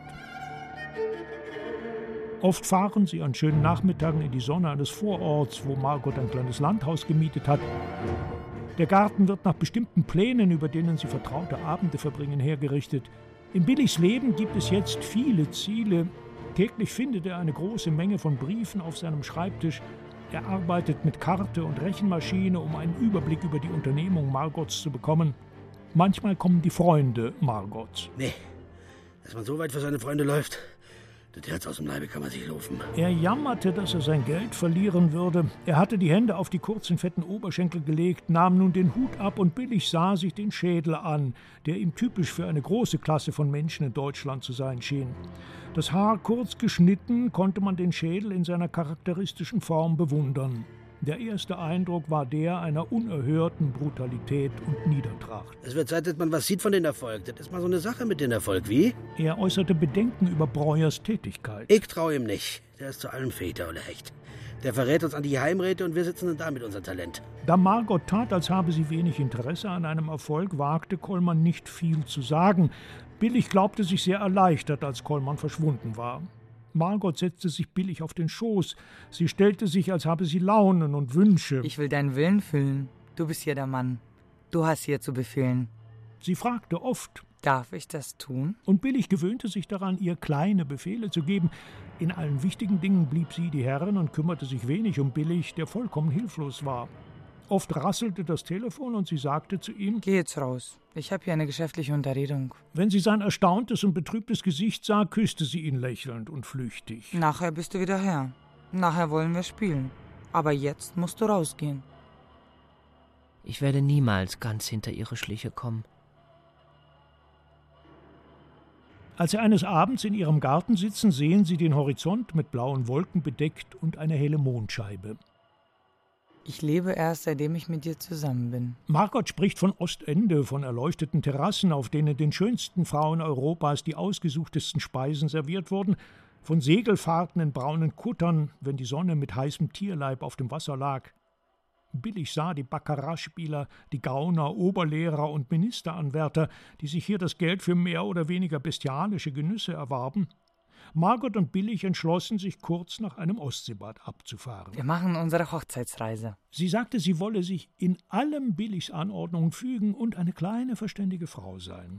Oft fahren sie an schönen Nachmittagen in die Sonne eines Vororts, wo Margot ein kleines Landhaus gemietet hat. Der Garten wird nach bestimmten Plänen, über denen sie vertraute Abende verbringen, hergerichtet. In Billigs Leben gibt es jetzt viele Ziele. Täglich findet er eine große Menge von Briefen auf seinem Schreibtisch. Er arbeitet mit Karte und Rechenmaschine, um einen Überblick über die Unternehmung Margots zu bekommen. Manchmal kommen die Freunde Margots. Nee, dass man so weit für seine Freunde läuft, das Herz aus dem Leibe kann man sich laufen. Er jammerte, dass er sein Geld verlieren würde. Er hatte die Hände auf die kurzen, fetten Oberschenkel gelegt, nahm nun den Hut ab und Billig sah sich den Schädel an, der ihm typisch für eine große Klasse von Menschen in Deutschland zu sein schien. Das Haar kurz geschnitten, konnte man den Schädel in seiner charakteristischen Form bewundern. Der erste Eindruck war der einer unerhörten Brutalität und Niedertracht. Es wird Zeit, dass man was sieht von den Erfolg. Das ist mal so eine Sache mit dem Erfolg, wie? Er äußerte Bedenken über Breuers Tätigkeit. Ich traue ihm nicht. Der ist zu allem Väter oder Hecht. Der verrät uns an die Geheimräte und wir sitzen dann da mit unserem Talent. Da Margot tat, als habe sie wenig Interesse an einem Erfolg, wagte Kollmann nicht viel zu sagen. Billig glaubte sich sehr erleichtert, als Kollmann verschwunden war. Margot setzte sich Billig auf den Schoß. Sie stellte sich, als habe sie Launen und Wünsche. Ich will deinen Willen füllen. Du bist hier der Mann. Du hast hier zu befehlen. Sie fragte oft. Darf ich das tun? Und Billig gewöhnte sich daran, ihr kleine Befehle zu geben. In allen wichtigen Dingen blieb sie die Herrin und kümmerte sich wenig um Billig, der vollkommen hilflos war. Oft rasselte das Telefon und sie sagte zu ihm: Geh jetzt raus. Ich habe hier eine geschäftliche Unterredung. Wenn sie sein erstauntes und betrübtes Gesicht sah, küsste sie ihn lächelnd und flüchtig. Nachher bist du wieder her. Nachher wollen wir spielen. Aber jetzt musst du rausgehen. Ich werde niemals ganz hinter ihre Schliche kommen. Als sie eines Abends in ihrem Garten sitzen, sehen sie den Horizont mit blauen Wolken bedeckt und eine helle Mondscheibe. Ich lebe erst, seitdem ich mit dir zusammen bin. Margot spricht von Ostende, von erleuchteten Terrassen, auf denen den schönsten Frauen Europas die ausgesuchtesten Speisen serviert wurden, von Segelfahrten in braunen Kuttern, wenn die Sonne mit heißem Tierleib auf dem Wasser lag. Billig sah die Baccarat-Spieler, die Gauner, Oberlehrer und Ministeranwärter, die sich hier das Geld für mehr oder weniger bestialische Genüsse erwarben. Margot und Billig entschlossen sich, kurz nach einem Ostseebad abzufahren. Wir machen unsere Hochzeitsreise. Sie sagte, sie wolle sich in allem Billigs Anordnungen fügen und eine kleine, verständige Frau sein.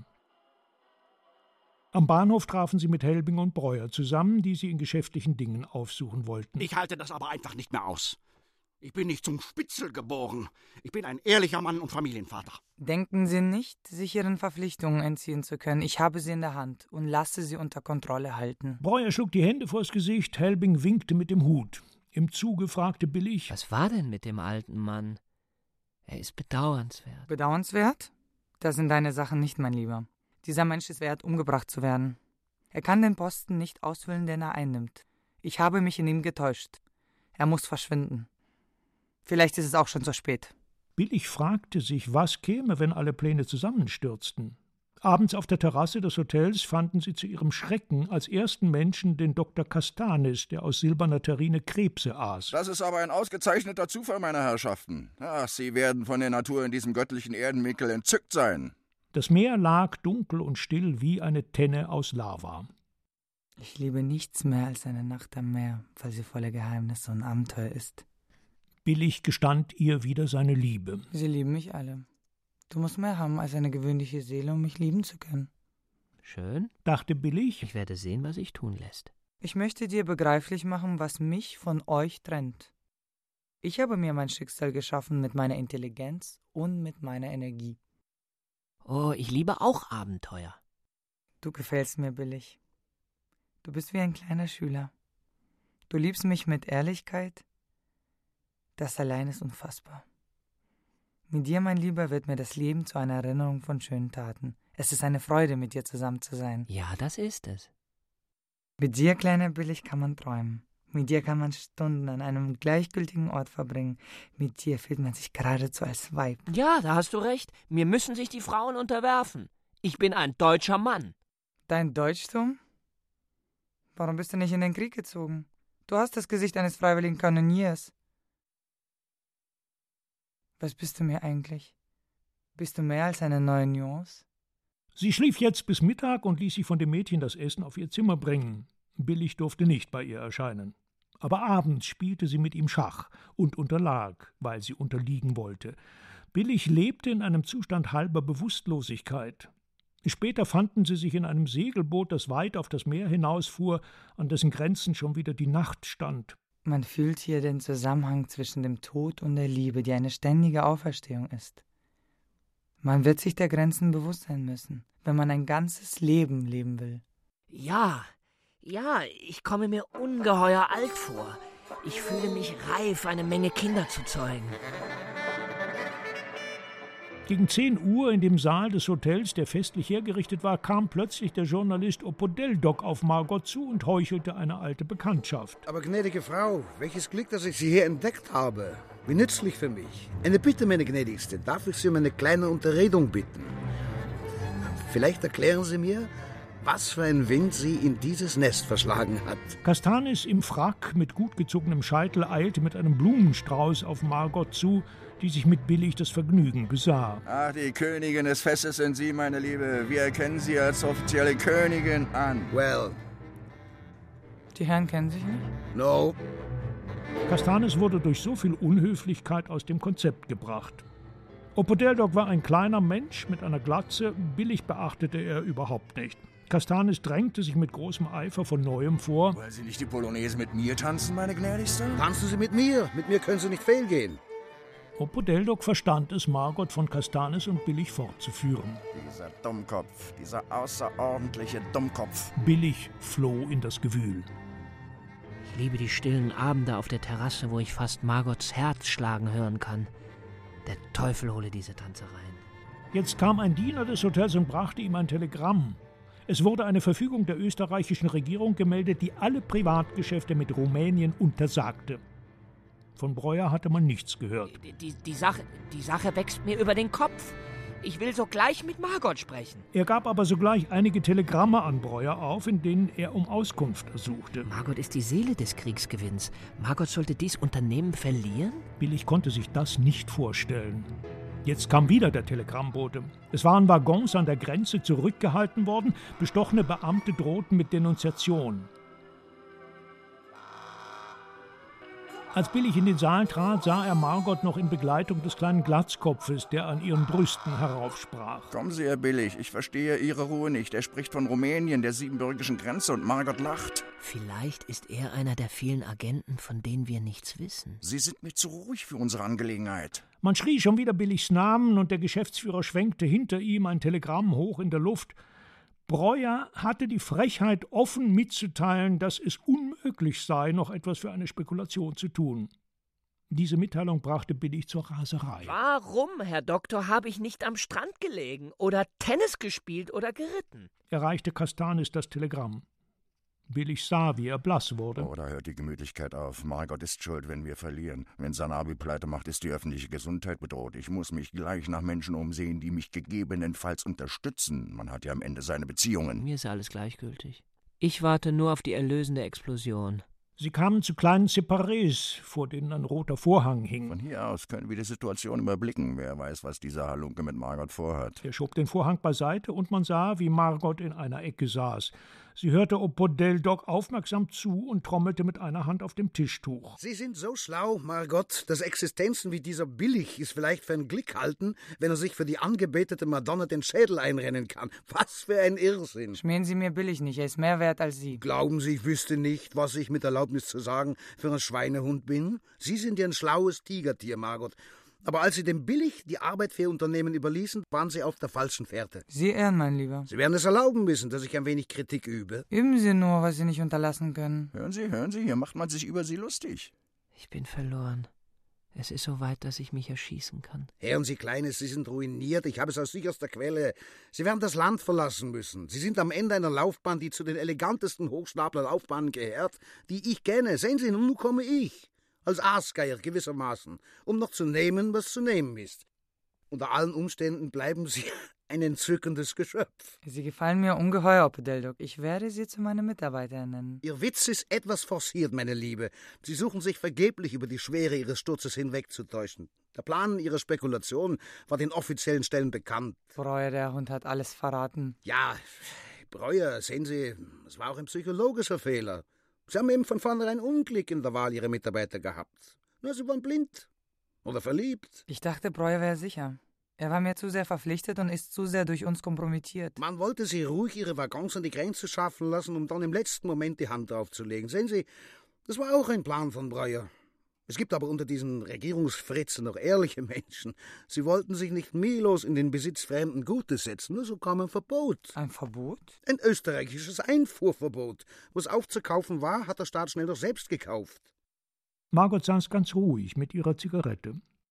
Am Bahnhof trafen sie mit Helbing und Breuer zusammen, die sie in geschäftlichen Dingen aufsuchen wollten. Ich halte das aber einfach nicht mehr aus. Ich bin nicht zum Spitzel geboren. Ich bin ein ehrlicher Mann und Familienvater. Denken Sie nicht, sich Ihren Verpflichtungen entziehen zu können. Ich habe sie in der Hand und lasse sie unter Kontrolle halten. Breuer schlug die Hände vors Gesicht, Helbing winkte mit dem Hut. Im Zuge fragte Billig: Was war denn mit dem alten Mann? Er ist bedauernswert. Bedauernswert? Das sind deine Sachen nicht, mein Lieber. Dieser Mensch ist wert, umgebracht zu werden. Er kann den Posten nicht ausfüllen, den er einnimmt. Ich habe mich in ihm getäuscht. Er muss verschwinden. Vielleicht ist es auch schon zu spät. Billig fragte sich, was käme, wenn alle Pläne zusammenstürzten. Abends auf der Terrasse des Hotels fanden sie zu ihrem Schrecken als ersten Menschen den Dr. Castanis, der aus silberner Terrine Krebse aß. Das ist aber ein ausgezeichneter Zufall, meine Herrschaften. Ach, Sie werden von der Natur in diesem göttlichen Erdenwinkel entzückt sein. Das Meer lag dunkel und still wie eine Tenne aus Lava. Ich liebe nichts mehr als eine Nacht am Meer, weil sie voller Geheimnisse und Abenteuer ist. Billig gestand ihr wieder seine Liebe. Sie lieben mich alle. Du musst mehr haben als eine gewöhnliche Seele, um mich lieben zu können. Schön, dachte Billig. Ich werde sehen, was sich tun lässt. Ich möchte dir begreiflich machen, was mich von euch trennt. Ich habe mir mein Schicksal geschaffen mit meiner Intelligenz und mit meiner Energie. Oh, ich liebe auch Abenteuer. Du gefällst mir, Billig. Du bist wie ein kleiner Schüler. Du liebst mich mit Ehrlichkeit. Das allein ist unfassbar. Mit dir, mein Lieber, wird mir das Leben zu einer Erinnerung von schönen Taten. Es ist eine Freude, mit dir zusammen zu sein. Ja, das ist es. Mit dir, kleiner Billig, kann man träumen. Mit dir kann man Stunden an einem gleichgültigen Ort verbringen. Mit dir fühlt man sich geradezu als Weib. Ja, da hast du recht. Mir müssen sich die Frauen unterwerfen. Ich bin ein deutscher Mann. Dein Deutschtum? Warum bist du nicht in den Krieg gezogen? Du hast das Gesicht eines freiwilligen Kanoniers. Was bist du mir eigentlich? Bist du mehr als eine neue Nuance? Sie schlief jetzt bis Mittag und ließ sich von dem Mädchen das Essen auf ihr Zimmer bringen. Billig durfte nicht bei ihr erscheinen. Aber abends spielte sie mit ihm Schach und unterlag, weil sie unterliegen wollte. Billig lebte in einem Zustand halber Bewusstlosigkeit. Später fanden sie sich in einem Segelboot, das weit auf das Meer hinausfuhr, an dessen Grenzen schon wieder die Nacht stand. Man fühlt hier den Zusammenhang zwischen dem Tod und der Liebe, die eine ständige Auferstehung ist. Man wird sich der Grenzen bewusst sein müssen, wenn man ein ganzes Leben leben will. Ja, ich komme mir ungeheuer alt vor. Ich fühle mich reif, eine Menge Kinder zu zeugen. Gegen 10 Uhr in dem Saal des Hotels, der festlich hergerichtet war, kam plötzlich der Journalist Opodeldoc auf Margot zu und heuchelte eine alte Bekanntschaft. Aber gnädige Frau, welches Glück, dass ich Sie hier entdeckt habe. Wie nützlich für mich. Eine Bitte, meine Gnädigste, darf ich Sie um eine kleine Unterredung bitten? Vielleicht erklären Sie mir, was für ein Wind Sie in dieses Nest verschlagen hat. Castanis im Frack mit gut gezogenem Scheitel eilte mit einem Blumenstrauß auf Margot zu, die sich mit Billig das Vergnügen besah. Ach, die Königin des Festes sind Sie, meine Liebe. Wir erkennen Sie als offizielle Königin an. Well. Die Herren kennen sich nicht? No. Castanis wurde durch so viel Unhöflichkeit aus dem Konzept gebracht. Opodeldoc war ein kleiner Mensch mit einer Glatze, Billig beachtete er überhaupt nicht. Castanis drängte sich mit großem Eifer von Neuem vor. Wollen Sie nicht die Polonaise mit mir tanzen, meine Gnädigste? Tanzen Sie mit mir. Mit mir können Sie nicht fehlgehen. Opodeldoc verstand es, Margot von Castanis und Billig fortzuführen. Dieser Dummkopf, dieser außerordentliche Dummkopf. Billig floh in das Gewühl. Ich liebe die stillen Abende auf der Terrasse, wo ich fast Margots Herz schlagen hören kann. Der Teufel hole diese Tanzereien. Jetzt kam ein Diener des Hotels und brachte ihm ein Telegramm. Es wurde eine Verfügung der österreichischen Regierung gemeldet, die alle Privatgeschäfte mit Rumänien untersagte. Von Breuer hatte man nichts gehört. Die Sache wächst mir über den Kopf. Ich will sogleich mit Margot sprechen. Er gab aber sogleich einige Telegramme an Breuer auf, in denen er um Auskunft ersuchte. Margot ist die Seele des Kriegsgewinns. Margot sollte dies Unternehmen verlieren? Billig konnte sich das nicht vorstellen. Jetzt kam wieder der Telegrammbote. Es waren Waggons an der Grenze zurückgehalten worden, bestochene Beamte drohten mit Denunziation. Als Billig in den Saal trat, sah er Margot noch in Begleitung des kleinen Glatzkopfes, der an ihren Brüsten heraufsprach. Kommen Sie, Herr Billig, ich verstehe Ihre Ruhe nicht. Er spricht von Rumänien, der siebenbürgischen Grenze, und Margot lacht. Vielleicht ist er einer der vielen Agenten, von denen wir nichts wissen. Sie sind mir zu ruhig für unsere Angelegenheit. Man schrie schon wieder Billigs Namen und der Geschäftsführer schwenkte hinter ihm ein Telegramm hoch in der Luft. Breuer hatte die Frechheit, offen mitzuteilen, dass es unmöglich sei, noch etwas für eine Spekulation zu tun. Diese Mitteilung brachte Billig zur Raserei. Warum, Herr Doktor, habe ich nicht am Strand gelegen oder Tennis gespielt oder geritten? Erreichte Castanis das Telegramm. Billig sah, wie er blass wurde. Oh, da hört die Gemütlichkeit auf. Margot ist schuld, wenn wir verlieren. Wenn Sanabi pleite macht, ist die öffentliche Gesundheit bedroht. Ich muss mich gleich nach Menschen umsehen, die mich gegebenenfalls unterstützen. Man hat ja am Ende seine Beziehungen. Mir ist alles gleichgültig. Ich warte nur auf die erlösende Explosion. Sie kamen zu kleinen Separés, vor denen ein roter Vorhang hing. Von hier aus können wir die Situation überblicken. Wer weiß, was dieser Halunke mit Margot vorhat. Er schob den Vorhang beiseite und man sah, wie Margot in einer Ecke saß. Sie hörte Opodeldoc aufmerksam zu und trommelte mit einer Hand auf dem Tischtuch. Sie sind so schlau, Margot, dass Existenzen wie dieser Billig es vielleicht für ein Glück halten, wenn er sich für die angebetete Madonna den Schädel einrennen kann. Was für ein Irrsinn. Schmieren Sie mir Billig nicht, er ist mehr wert als Sie. Glauben Sie, ich wüsste nicht, was ich mit Erlaubnis zu sagen für ein Schweinehund bin? Sie sind ja ein schlaues Tigertier, Margot. Aber als Sie dem Billig die Arbeit für Ihr Unternehmen überließen, waren Sie auf der falschen Fährte. Sie ehren, mein Lieber. Sie werden es erlauben müssen, dass ich ein wenig Kritik übe. Üben Sie nur, was Sie nicht unterlassen können. Hören Sie, hier macht man sich über Sie lustig. Ich bin verloren. Es ist so weit, dass ich mich erschießen kann. Hören Sie, Kleines, Sie sind ruiniert. Ich habe es aus sicherster Quelle. Sie werden das Land verlassen müssen. Sie sind am Ende einer Laufbahn, die zu den elegantesten Hochstapler-Laufbahnen gehört, die ich kenne. Sehen Sie, nun komme ich. Als Aasgeier gewissermaßen, um noch zu nehmen, was zu nehmen ist. Unter allen Umständen bleiben Sie ein entzückendes Geschöpf. Sie gefallen mir ungeheuer, Opodeldoc. Ich werde Sie zu meinem Mitarbeiter nennen. Ihr Witz ist etwas forciert, meine Liebe. Sie suchen sich vergeblich über die Schwere Ihres Sturzes hinwegzutäuschen. Der Plan Ihrer Spekulation war den offiziellen Stellen bekannt. Breuer, der Hund hat alles verraten. Ja, Breuer, sehen Sie, es war auch ein psychologischer Fehler. Sie haben eben von vornherein Unglück in der Wahl Ihrer Mitarbeiter gehabt. Nur Sie waren blind oder verliebt. Ich dachte, Breuer wäre sicher. Er war mir zu sehr verpflichtet und ist zu sehr durch uns kompromittiert. Man wollte Sie ruhig Ihre Waggons an die Grenze schaffen lassen, um dann im letzten Moment die Hand draufzulegen. Sehen Sie, das war auch ein Plan von Breuer. Es gibt aber unter diesen Regierungsfritzen noch ehrliche Menschen. Sie wollten sich nicht mühelos in den Besitz fremden Gutes setzen, nur so kam ein Verbot. Ein Verbot? Ein österreichisches Einfuhrverbot. Was aufzukaufen war, hat der Staat schnell doch selbst gekauft. Margot saß ganz ruhig mit ihrer Zigarette.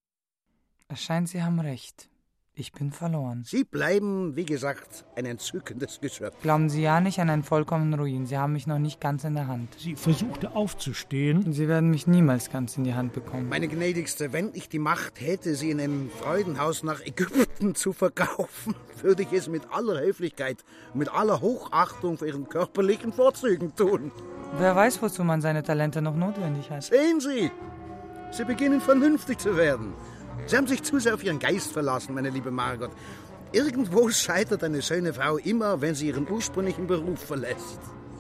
Es scheint, Sie haben recht. Ich bin verloren. Sie bleiben, wie gesagt, ein entzückendes Geschöpf. Glauben Sie ja nicht an einen vollkommenen Ruin. Sie haben mich noch nicht ganz in der Hand. Sie versuchte aufzustehen. Sie werden mich niemals ganz in die Hand bekommen. Meine Gnädigste, wenn ich die Macht hätte, Sie in einem Freudenhaus nach Ägypten zu verkaufen, würde ich es mit aller Höflichkeit und mit aller Hochachtung für Ihren körperlichen Vorzügen tun. Wer weiß, wozu man seine Talente noch notwendig hat. Sehen Sie, Sie beginnen vernünftig zu werden. Sie haben sich zu sehr auf Ihren Geist verlassen, meine liebe Margot. Irgendwo scheitert eine schöne Frau immer, wenn sie ihren ursprünglichen Beruf verlässt.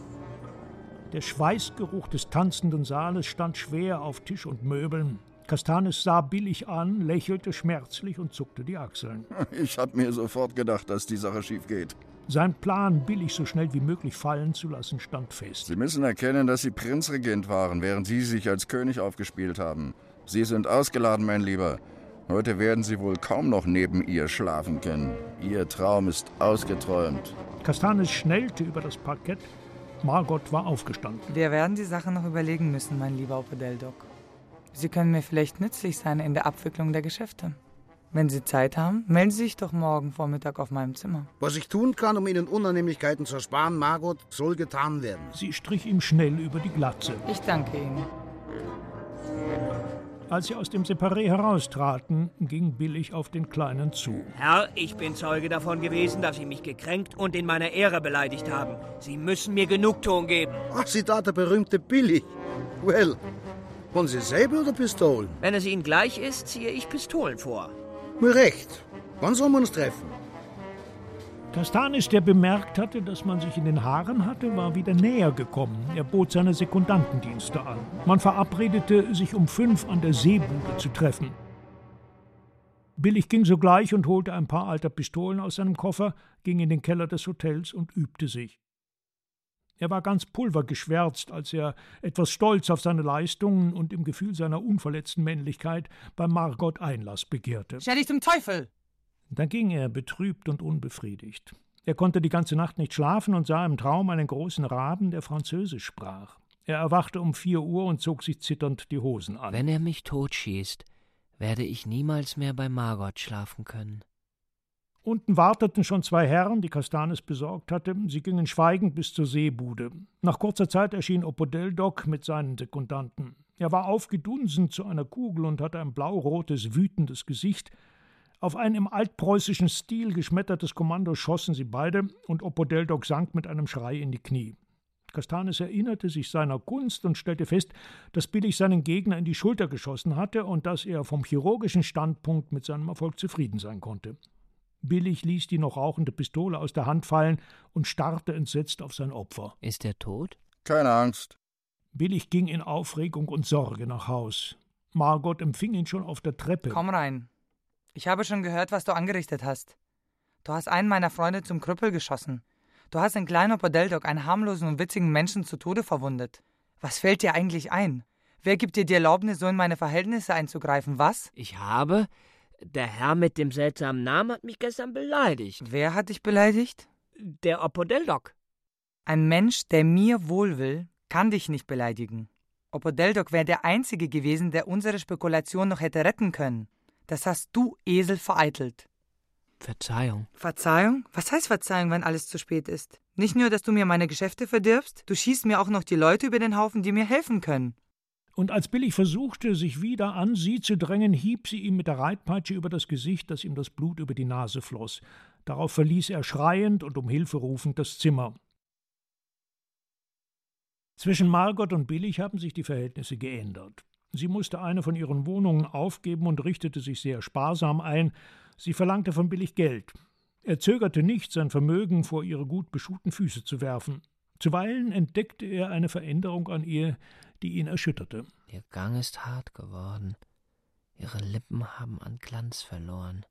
Der Schweißgeruch des tanzenden Saales stand schwer auf Tisch und Möbeln. Castanis sah Billig an, lächelte schmerzlich und zuckte die Achseln. Ich hab mir sofort gedacht, dass die Sache schief geht. Sein Plan, Billig so schnell wie möglich fallen zu lassen, stand fest. Sie müssen erkennen, dass Sie Prinzregent waren, während Sie sich als König aufgespielt haben. Sie sind ausgeladen, mein Lieber. Heute werden Sie wohl kaum noch neben ihr schlafen können. Ihr Traum ist ausgeträumt. Castanis schnellte über das Parkett. Margot war aufgestanden. Wir werden die Sache noch überlegen müssen, mein lieber Opodeldoc. Sie können mir vielleicht nützlich sein in der Abwicklung der Geschäfte. Wenn Sie Zeit haben, melden Sie sich doch morgen Vormittag auf meinem Zimmer. Was ich tun kann, um Ihnen Unannehmlichkeiten zu ersparen, Margot, soll getan werden. Sie strich ihm schnell über die Glatze. Ich danke Ihnen. Als sie aus dem Separé heraustraten, ging Billig auf den Kleinen zu. Herr, ich bin Zeuge davon gewesen, dass Sie mich gekränkt und in meiner Ehre beleidigt haben. Sie müssen mir Genugtuung geben. Ach, Sie da, der berühmte Billig. Well, wollen Sie Säbel oder Pistolen? Wenn es Ihnen gleich ist, ziehe ich Pistolen vor. Mir recht. Wann sollen wir uns treffen? Castanis, der bemerkt hatte, dass man sich in den Haaren hatte, war wieder näher gekommen. Er bot seine Sekundantendienste an. Man verabredete, sich um 5 an der Seebude zu treffen. Billig ging sogleich und holte ein paar alter Pistolen aus seinem Koffer, ging in den Keller des Hotels und übte sich. Er war ganz pulvergeschwärzt, als er, etwas stolz auf seine Leistungen und im Gefühl seiner unverletzten Männlichkeit, bei Margot Einlass begehrte. Stell dich zum Teufel! Dann ging er, betrübt und unbefriedigt. Er konnte die ganze Nacht nicht schlafen und sah im Traum einen großen Raben, der Französisch sprach. Er erwachte um 4 Uhr und zog sich zitternd die Hosen an. Wenn er mich totschießt, werde ich niemals mehr bei Margot schlafen können. Unten warteten schon 2 Herren, die Castanes besorgt hatte. Sie gingen schweigend bis zur Seebude. Nach kurzer Zeit erschien Opodeldoc mit seinen Sekundanten. Er war aufgedunsen zu einer Kugel und hatte ein blaurotes, wütendes Gesicht. Auf ein im altpreußischen Stil geschmettertes Kommando schossen sie beide, und Opodeldoc sank mit einem Schrei in die Knie. Castanes erinnerte sich seiner Kunst und stellte fest, dass Billig seinen Gegner in die Schulter geschossen hatte und dass er vom chirurgischen Standpunkt mit seinem Erfolg zufrieden sein konnte. Billig ließ die noch rauchende Pistole aus der Hand fallen und starrte entsetzt auf sein Opfer. Ist er tot? Keine Angst. Billig ging in Aufregung und Sorge nach Haus. Margot empfing ihn schon auf der Treppe. Komm rein. Ich habe schon gehört, was du angerichtet hast. Du hast einen meiner Freunde zum Krüppel geschossen. Du hast den kleinen Opodeldoc, einen harmlosen und witzigen Menschen, zu Tode verwundet. Was fällt dir eigentlich ein? Wer gibt dir die Erlaubnis, so in meine Verhältnisse einzugreifen? Was? Ich habe... Der Herr mit dem seltsamen Namen hat mich gestern beleidigt. Wer hat dich beleidigt? Der Opodeldoc. Ein Mensch, der mir wohl will, kann dich nicht beleidigen. Opodeldoc wäre der Einzige gewesen, der unsere Spekulation noch hätte retten können. Das hast du, Esel, vereitelt. Verzeihung. Verzeihung? Was heißt Verzeihung, wenn alles zu spät ist? Nicht nur, dass du mir meine Geschäfte verdirbst, du schießt mir auch noch die Leute über den Haufen, die mir helfen können. Und als Billig versuchte, sich wieder an sie zu drängen, hieb sie ihm mit der Reitpeitsche über das Gesicht, dass ihm das Blut über die Nase floss. Darauf verließ er schreiend und um Hilfe rufend das Zimmer. Zwischen Margot und Billig haben sich die Verhältnisse geändert. Sie musste eine von ihren Wohnungen aufgeben und richtete sich sehr sparsam ein. Sie verlangte von Billig Geld. Er zögerte nicht, sein Vermögen vor ihre gut beschuhten Füße zu werfen. Zuweilen entdeckte er eine Veränderung an ihr, die ihn erschütterte. Ihr Gang ist hart geworden. Ihre Lippen haben an Glanz verloren.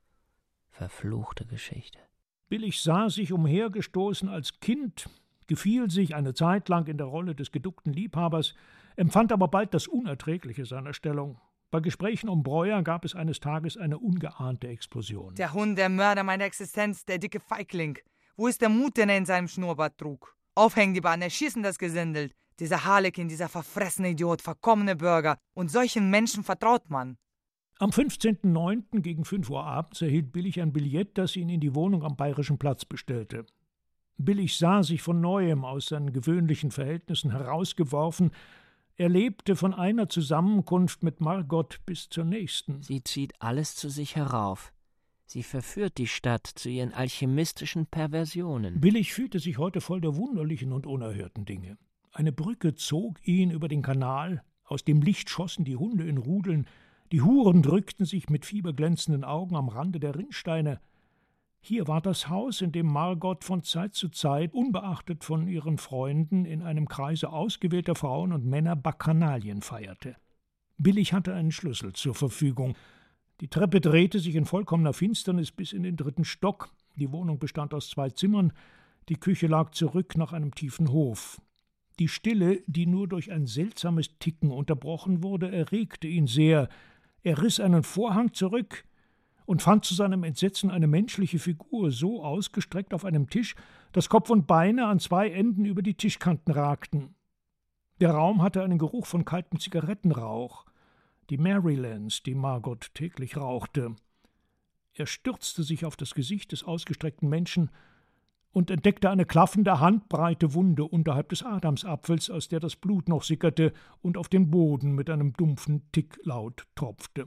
Verfluchte Geschichte. Billig sah sich umhergestoßen als Kind, gefiel sich eine Zeit lang in der Rolle des geduckten Liebhabers, empfand aber bald das Unerträgliche seiner Stellung. Bei Gesprächen um Breuer gab es eines Tages eine ungeahnte Explosion. Der Hund, der Mörder meiner Existenz, der dicke Feigling. Wo ist der Mut, den er in seinem Schnurrbart trug? Aufhängen die Bahn, erschießen das Gesindel. Dieser Harlekin, dieser verfressene Idiot, verkommene Bürger. Und solchen Menschen vertraut man. Am 15.09. gegen 5 Uhr abends erhielt Billig ein Billett, das ihn in die Wohnung am Bayerischen Platz bestellte. Billig sah sich von Neuem aus seinen gewöhnlichen Verhältnissen herausgeworfen. Er lebte von einer Zusammenkunft mit Margot bis zur nächsten. Sie zieht alles zu sich herauf. Sie verführt die Stadt zu ihren alchemistischen Perversionen. Billig fühlte sich heute voll der wunderlichen und unerhörten Dinge. Eine Brücke zog ihn über den Kanal, aus dem Licht schossen die Hunde in Rudeln, die Huren drückten sich mit fieberglänzenden Augen am Rande der Rinnsteine. Hier war das Haus, in dem Margot von Zeit zu Zeit, unbeachtet von ihren Freunden, in einem Kreise ausgewählter Frauen und Männer Bacchanalien feierte. Billig hatte einen Schlüssel zur Verfügung. Die Treppe drehte sich in vollkommener Finsternis bis in den 3. Stock. Die Wohnung bestand aus 2 Zimmern. Die Küche lag zurück nach einem tiefen Hof. Die Stille, die nur durch ein seltsames Ticken unterbrochen wurde, erregte ihn sehr. Er riss einen Vorhang zurück und fand zu seinem Entsetzen eine menschliche Figur, so ausgestreckt auf einem Tisch, dass Kopf und Beine an 2 Enden über die Tischkanten ragten. Der Raum hatte einen Geruch von kaltem Zigarettenrauch, die Marylands, die Margot täglich rauchte. Er stürzte sich auf das Gesicht des ausgestreckten Menschen und entdeckte eine klaffende, handbreite Wunde unterhalb des Adamsapfels, aus der das Blut noch sickerte und auf den Boden mit einem dumpfen Tick laut tropfte.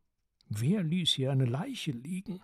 Wer ließ hier eine Leiche liegen?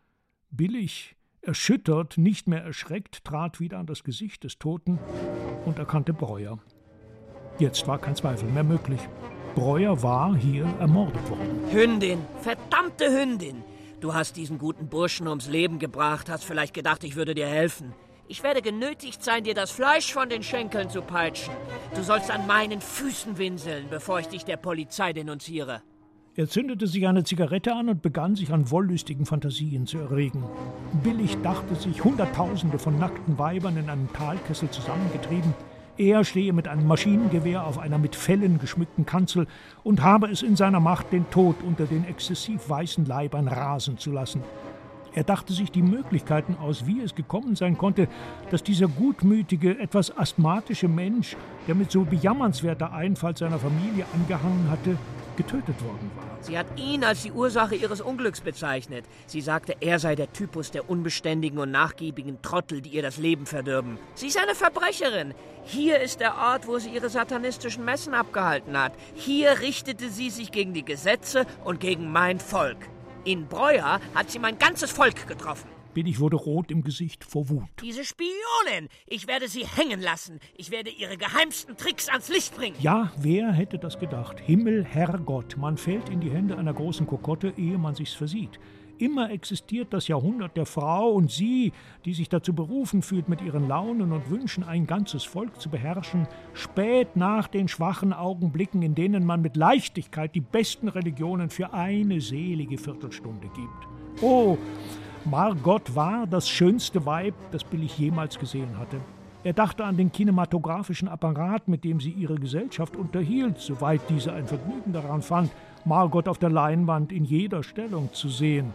Billig, erschüttert, nicht mehr erschreckt, trat wieder an das Gesicht des Toten und erkannte Breuer. Jetzt war kein Zweifel mehr möglich. Breuer war hier ermordet worden. Hündin, verdammte Hündin! Du hast diesen guten Burschen ums Leben gebracht, hast vielleicht gedacht, ich würde dir helfen. Ich werde genötigt sein, dir das Fleisch von den Schenkeln zu peitschen. Du sollst an meinen Füßen winseln, bevor ich dich der Polizei denunziere. Er zündete sich eine Zigarette an und begann, sich an wollüstigen Fantasien zu erregen. Billig dachte sich, Hunderttausende von nackten Weibern in einem Talkessel zusammengetrieben. Er stehe mit einem Maschinengewehr auf einer mit Fellen geschmückten Kanzel und habe es in seiner Macht, den Tod unter den exzessiv weißen Leibern rasen zu lassen. Er dachte sich die Möglichkeiten aus, wie es gekommen sein konnte, dass dieser gutmütige, etwas asthmatische Mensch, der mit so bejammernswerter Einfalt seiner Familie angehangen hatte, getötet worden war. Sie hat ihn als die Ursache ihres Unglücks bezeichnet. Sie sagte, er sei der Typus der unbeständigen und nachgiebigen Trottel, die ihr das Leben verdirben. Sie ist eine Verbrecherin. Hier ist der Ort, wo sie ihre satanistischen Messen abgehalten hat. Hier richtete sie sich gegen die Gesetze und gegen mein Volk. In Breuer hat sie mein ganzes Volk getroffen. Billig wurde rot im Gesicht vor Wut. Diese Spionin! Ich werde sie hängen lassen. Ich werde ihre geheimsten Tricks ans Licht bringen. Ja, wer hätte das gedacht? Himmel, Herrgott, man fällt in die Hände einer großen Kokotte, ehe man sich's versieht. Immer existiert das Jahrhundert der Frau und sie, die sich dazu berufen fühlt, mit ihren Launen und Wünschen ein ganzes Volk zu beherrschen, spät nach den schwachen Augenblicken, in denen man mit Leichtigkeit die besten Religionen für eine selige Viertelstunde gibt. Oh, Margot war das schönste Weib, das Billig jemals gesehen hatte. Er dachte an den kinematografischen Apparat, mit dem sie ihre Gesellschaft unterhielt, soweit diese ein Vergnügen daran fand, Margot auf der Leinwand in jeder Stellung zu sehen.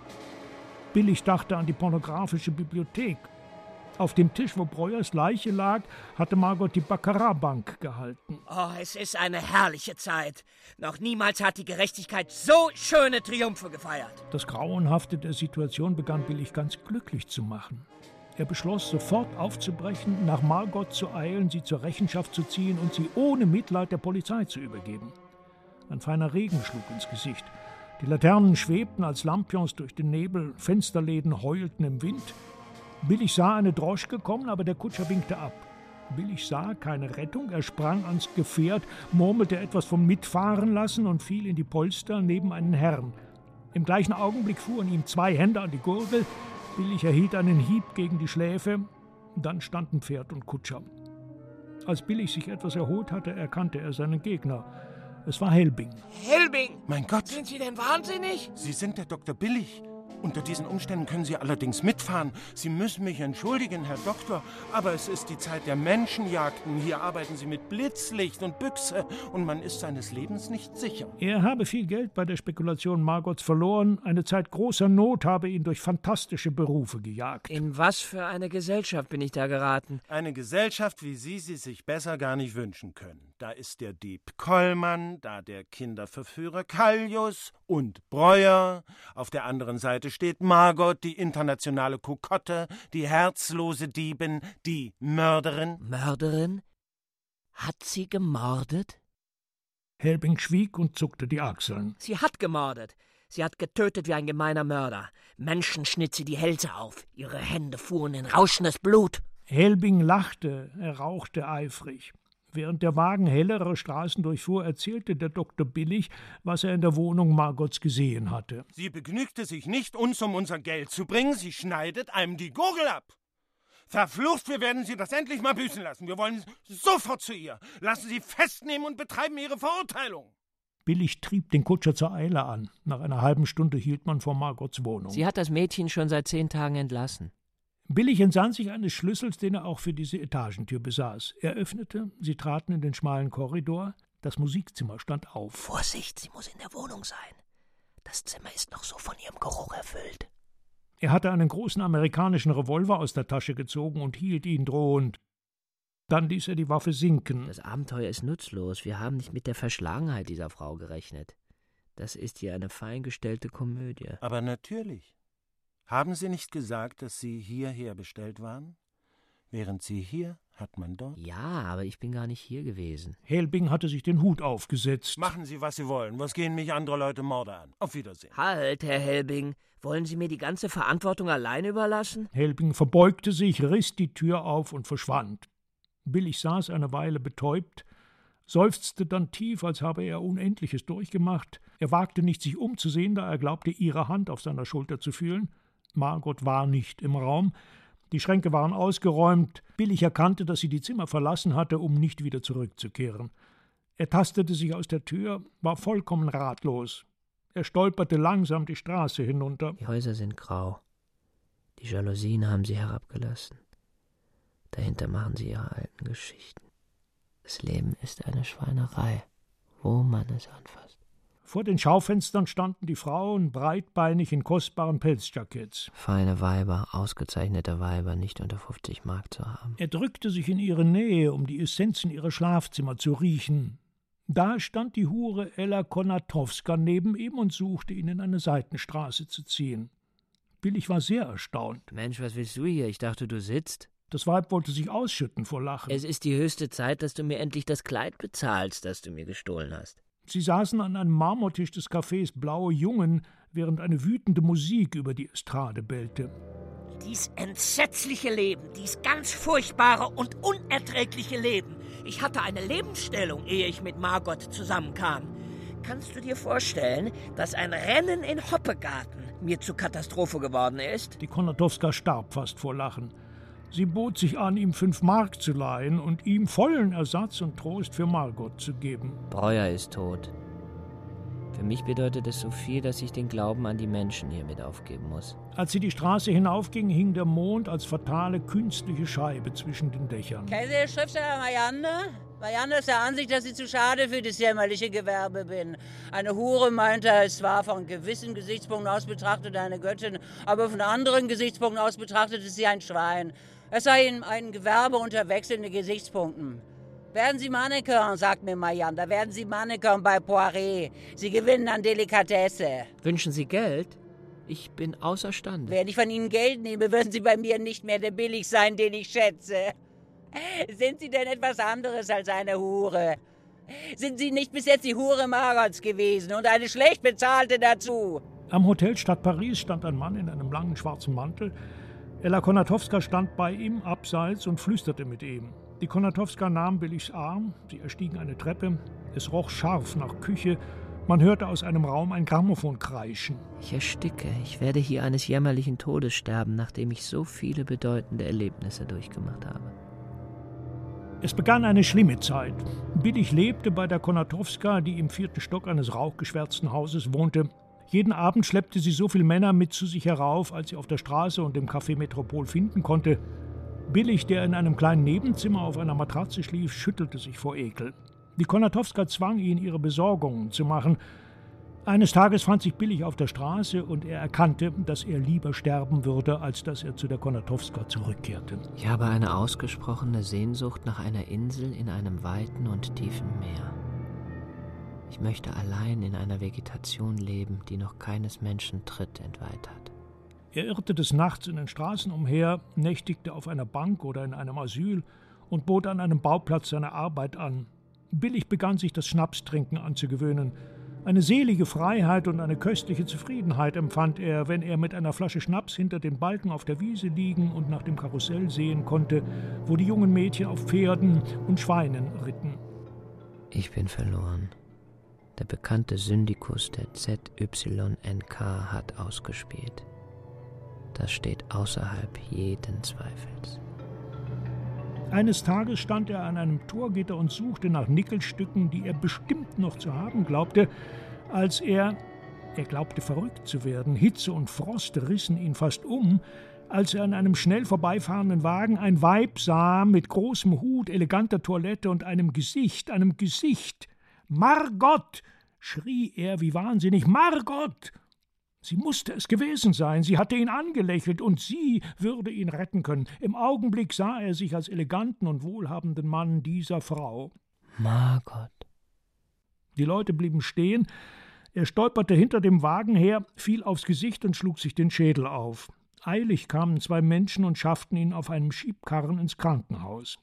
Billig dachte an die pornografische Bibliothek. Auf dem Tisch, wo Breuers Leiche lag, hatte Margot die Baccarat-Bank gehalten. Oh, es ist eine herrliche Zeit. Noch niemals hat die Gerechtigkeit so schöne Triumphe gefeiert. Das Grauenhafte der Situation begann Billig ganz glücklich zu machen. Er beschloss, sofort aufzubrechen, nach Margot zu eilen, sie zur Rechenschaft zu ziehen und sie ohne Mitleid der Polizei zu übergeben. Ein feiner Regen schlug ins Gesicht. Die Laternen schwebten als Lampions durch den Nebel, Fensterläden heulten im Wind. Billig sah eine Droschke kommen, aber der Kutscher winkte ab. Billig sah keine Rettung, er sprang ans Gefährt, murmelte etwas vom Mitfahren lassen und fiel in die Polster neben einen Herrn. Im gleichen Augenblick fuhren ihm 2 Hände an die Gurgel, Billig erhielt einen Hieb gegen die Schläfe, dann standen Pferd und Kutscher. Als Billig sich etwas erholt hatte, erkannte er seinen Gegner. Es war Helbing. Helbing! Mein Gott! Sind Sie denn wahnsinnig? Sie sind der Dr. Billig. Unter diesen Umständen können Sie allerdings mitfahren. Sie müssen mich entschuldigen, Herr Doktor, aber es ist die Zeit der Menschenjagden. Hier arbeiten Sie mit Blitzlicht und Büchse und man ist seines Lebens nicht sicher. Er habe viel Geld bei der Spekulation Margots verloren. Eine Zeit großer Not habe ihn durch fantastische Berufe gejagt. In was für eine Gesellschaft bin ich da geraten? Eine Gesellschaft, wie Sie sie sich besser gar nicht wünschen können. Da ist der Dieb Kollmann, da der Kinderverführer Kallius und Breuer. Auf der anderen Seite steht Margot, die internationale Kokotte, die herzlose Diebin, die Mörderin. Mörderin? Hat sie gemordet? Helbing schwieg und zuckte die Achseln. Sie hat gemordet. Sie hat getötet wie ein gemeiner Mörder. Menschen schnitt sie die Hälse auf. Ihre Hände fuhren in rauschendes Blut. Helbing lachte, er rauchte eifrig. Während der Wagen hellere Straßen durchfuhr, erzählte der Dr. Billig, was er in der Wohnung Margots gesehen hatte. Sie begnügte sich nicht, uns um unser Geld zu bringen. Sie schneidet einem die Gurgel ab. Verflucht, wir werden Sie das endlich mal büßen lassen. Wir wollen sofort zu ihr. Lassen Sie festnehmen und betreiben Ihre Verurteilung. Billig trieb den Kutscher zur Eile an. Nach einer halben Stunde hielt man vor Margots Wohnung. Sie hat das Mädchen schon seit 10 Tagen entlassen. Billig entsann sich eines Schlüssels, den er auch für diese Etagentür besaß. Er öffnete, sie traten in den schmalen Korridor. Das Musikzimmer stand auf. Vorsicht, sie muss in der Wohnung sein. Das Zimmer ist noch so von ihrem Geruch erfüllt. Er hatte einen großen amerikanischen Revolver aus der Tasche gezogen und hielt ihn drohend. Dann ließ er die Waffe sinken. Das Abenteuer ist nutzlos. Wir haben nicht mit der Verschlagenheit dieser Frau gerechnet. Das ist hier eine feingestellte Komödie. Aber natürlich. Haben Sie nicht gesagt, dass Sie hierher bestellt waren? Während Sie hier, hat man dort? Ja, aber ich bin gar nicht hier gewesen. Helbing hatte sich den Hut aufgesetzt. Machen Sie, was Sie wollen. Was gehen mich andere Leute Morde an? Auf Wiedersehen. Halt, Herr Helbing. Wollen Sie mir die ganze Verantwortung allein überlassen? Helbing verbeugte sich, riss die Tür auf und verschwand. Billig saß eine Weile betäubt, seufzte dann tief, als habe er Unendliches durchgemacht. Er wagte nicht, sich umzusehen, da er glaubte, ihre Hand auf seiner Schulter zu fühlen. Margot war nicht im Raum. Die Schränke waren ausgeräumt. Billig erkannte, dass sie die Zimmer verlassen hatte, um nicht wieder zurückzukehren. Er tastete sich aus der Tür, war vollkommen ratlos. Er stolperte langsam die Straße hinunter. Die Häuser sind grau. Die Jalousien haben sie herabgelassen. Dahinter machen sie ihre alten Geschichten. Das Leben ist eine Schweinerei, wo man es anfasst. Vor den Schaufenstern standen die Frauen, breitbeinig in kostbaren Pelzjacketts. Feine Weiber, ausgezeichnete Weiber, nicht unter 50 Mark zu haben. Er drückte sich in ihre Nähe, um die Essenzen ihrer Schlafzimmer zu riechen. Da stand die Hure Ella Konatowska neben ihm und suchte, ihn in eine Seitenstraße zu ziehen. Billig war sehr erstaunt. Mensch, was willst du hier? Ich dachte, du sitzt. Das Weib wollte sich ausschütten vor Lachen. Es ist die höchste Zeit, dass du mir endlich das Kleid bezahlst, das du mir gestohlen hast. Sie saßen an einem Marmortisch des Cafés Blaue Jungen, während eine wütende Musik über die Estrade bellte. Dies entsetzliche Leben, dies ganz furchtbare und unerträgliche Leben. Ich hatte eine Lebensstellung, ehe ich mit Margot zusammenkam. Kannst du dir vorstellen, dass ein Rennen in Hoppegarten mir zur Katastrophe geworden ist? Die Konatowska starb fast vor Lachen. Sie bot sich an, ihm 5 Mark zu leihen und ihm vollen Ersatz und Trost für Margot zu geben. Breuer ist tot. Für mich bedeutet es so viel, dass ich den Glauben an die Menschen hiermit aufgeben muss. Als sie die Straße hinaufging, hing der Mond als fatale künstliche Scheibe zwischen den Dächern. Kennen Sie den Schriftsteller Marianne? Marianne ist der Ansicht, dass ich zu schade für das jämmerliche Gewerbe bin. Eine Hure, meinte er, ist zwar von gewissen Gesichtspunkten aus betrachtet eine Göttin, aber von anderen Gesichtspunkten aus betrachtet ist sie ein Schwein. Es sei ihm ein Gewerbe unter wechselnden Gesichtspunkten. Werden Sie Mannequin, sagt mir Marianne, da werden Sie Mannequin bei Poiret. Sie gewinnen an Delikatesse. Wünschen Sie Geld? Ich bin außerstande. Wenn ich von Ihnen Geld nehme, würden Sie bei mir nicht mehr der Billig sein, den ich schätze. Sind Sie denn etwas anderes als eine Hure? Sind Sie nicht bis jetzt die Hure Margots gewesen und eine schlecht bezahlte dazu? Am Hotel Stadt Paris stand ein Mann in einem langen schwarzen Mantel. Ella Konatowska stand bei ihm abseits und flüsterte mit ihm. Die Konatowska nahm Billigs Arm, sie erstiegen eine Treppe. Es roch scharf nach Küche. Man hörte aus einem Raum ein Grammophon kreischen. Ich ersticke. Ich werde hier eines jämmerlichen Todes sterben, nachdem ich so viele bedeutende Erlebnisse durchgemacht habe. Es begann eine schlimme Zeit. Billig lebte bei der Konatowska, die im 4. Stock eines rauchgeschwärzten Hauses wohnte. Jeden Abend schleppte sie so viele Männer mit zu sich herauf, als sie auf der Straße und im Café Metropol finden konnte. Billig, der in einem kleinen Nebenzimmer auf einer Matratze schlief, schüttelte sich vor Ekel. Die Konatowska zwang ihn, ihre Besorgungen zu machen. Eines Tages fand sich Billig auf der Straße und er erkannte, dass er lieber sterben würde, als dass er zu der Konatowska zurückkehrte. Ich habe eine ausgesprochene Sehnsucht nach einer Insel in einem weiten und tiefen Meer. Ich möchte allein in einer Vegetation leben, die noch keines Menschen Tritt entweiht hat. Er irrte des Nachts in den Straßen umher, nächtigte auf einer Bank oder in einem Asyl und bot an einem Bauplatz seine Arbeit an. Billig begann sich das Schnapstrinken anzugewöhnen. Eine selige Freiheit und eine köstliche Zufriedenheit empfand er, wenn er mit einer Flasche Schnaps hinter den Balken auf der Wiese liegen und nach dem Karussell sehen konnte, wo die jungen Mädchen auf Pferden und Schweinen ritten. Ich bin verloren. Der bekannte Syndikus der ZYNK hat ausgespielt. Das steht außerhalb jeden Zweifels. Eines Tages stand er an einem Torgitter und suchte nach Nickelstücken, die er bestimmt noch zu haben glaubte, als er glaubte verrückt zu werden. Hitze und Frost rissen ihn fast um, als er an einem schnell vorbeifahrenden Wagen ein Weib sah mit großem Hut, eleganter Toilette und einem Gesicht. »Margot!« schrie er wie wahnsinnig. »Margot!« Sie musste es gewesen sein, sie hatte ihn angelächelt und sie würde ihn retten können. Im Augenblick sah er sich als eleganten und wohlhabenden Mann dieser Frau. Margot. Die Leute blieben stehen, er stolperte hinter dem Wagen her, fiel aufs Gesicht und schlug sich den Schädel auf. Eilig kamen 2 Menschen und schafften ihn auf einem Schiebkarren ins Krankenhaus.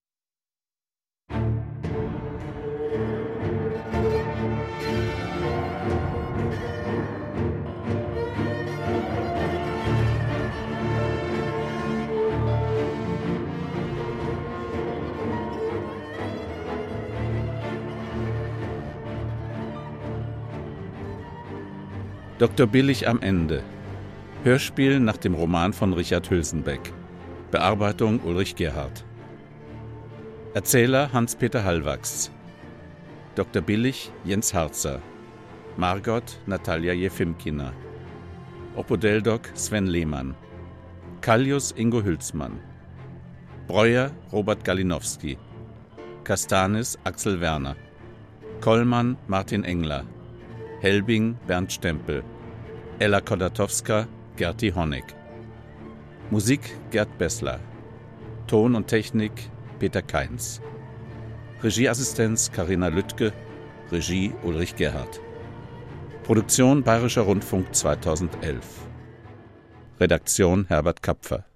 Dr. Billig am Ende. Hörspiel nach dem Roman von Richard Hülsenbeck. Bearbeitung Ulrich Gerhardt. Erzähler Hans-Peter Hallwachs. Dr. Billig Jens Harzer. Margot Natalia Jefimkina. Opodeldoc Sven Lehmann. Kallius Ingo Hülsmann. Breuer Robert Galinowski. Kastanis Axel Werner. Kollmann Martin Engler. Helbing Bernd Stempel, Ella Kodatowska Gerti Honeck. Musik Gerd Bessler. Ton und Technik Peter Kainz. Regieassistenz Carina Lüttke. Regie Ulrich Gerhardt. Produktion Bayerischer Rundfunk 2011. Redaktion Herbert Kapfer.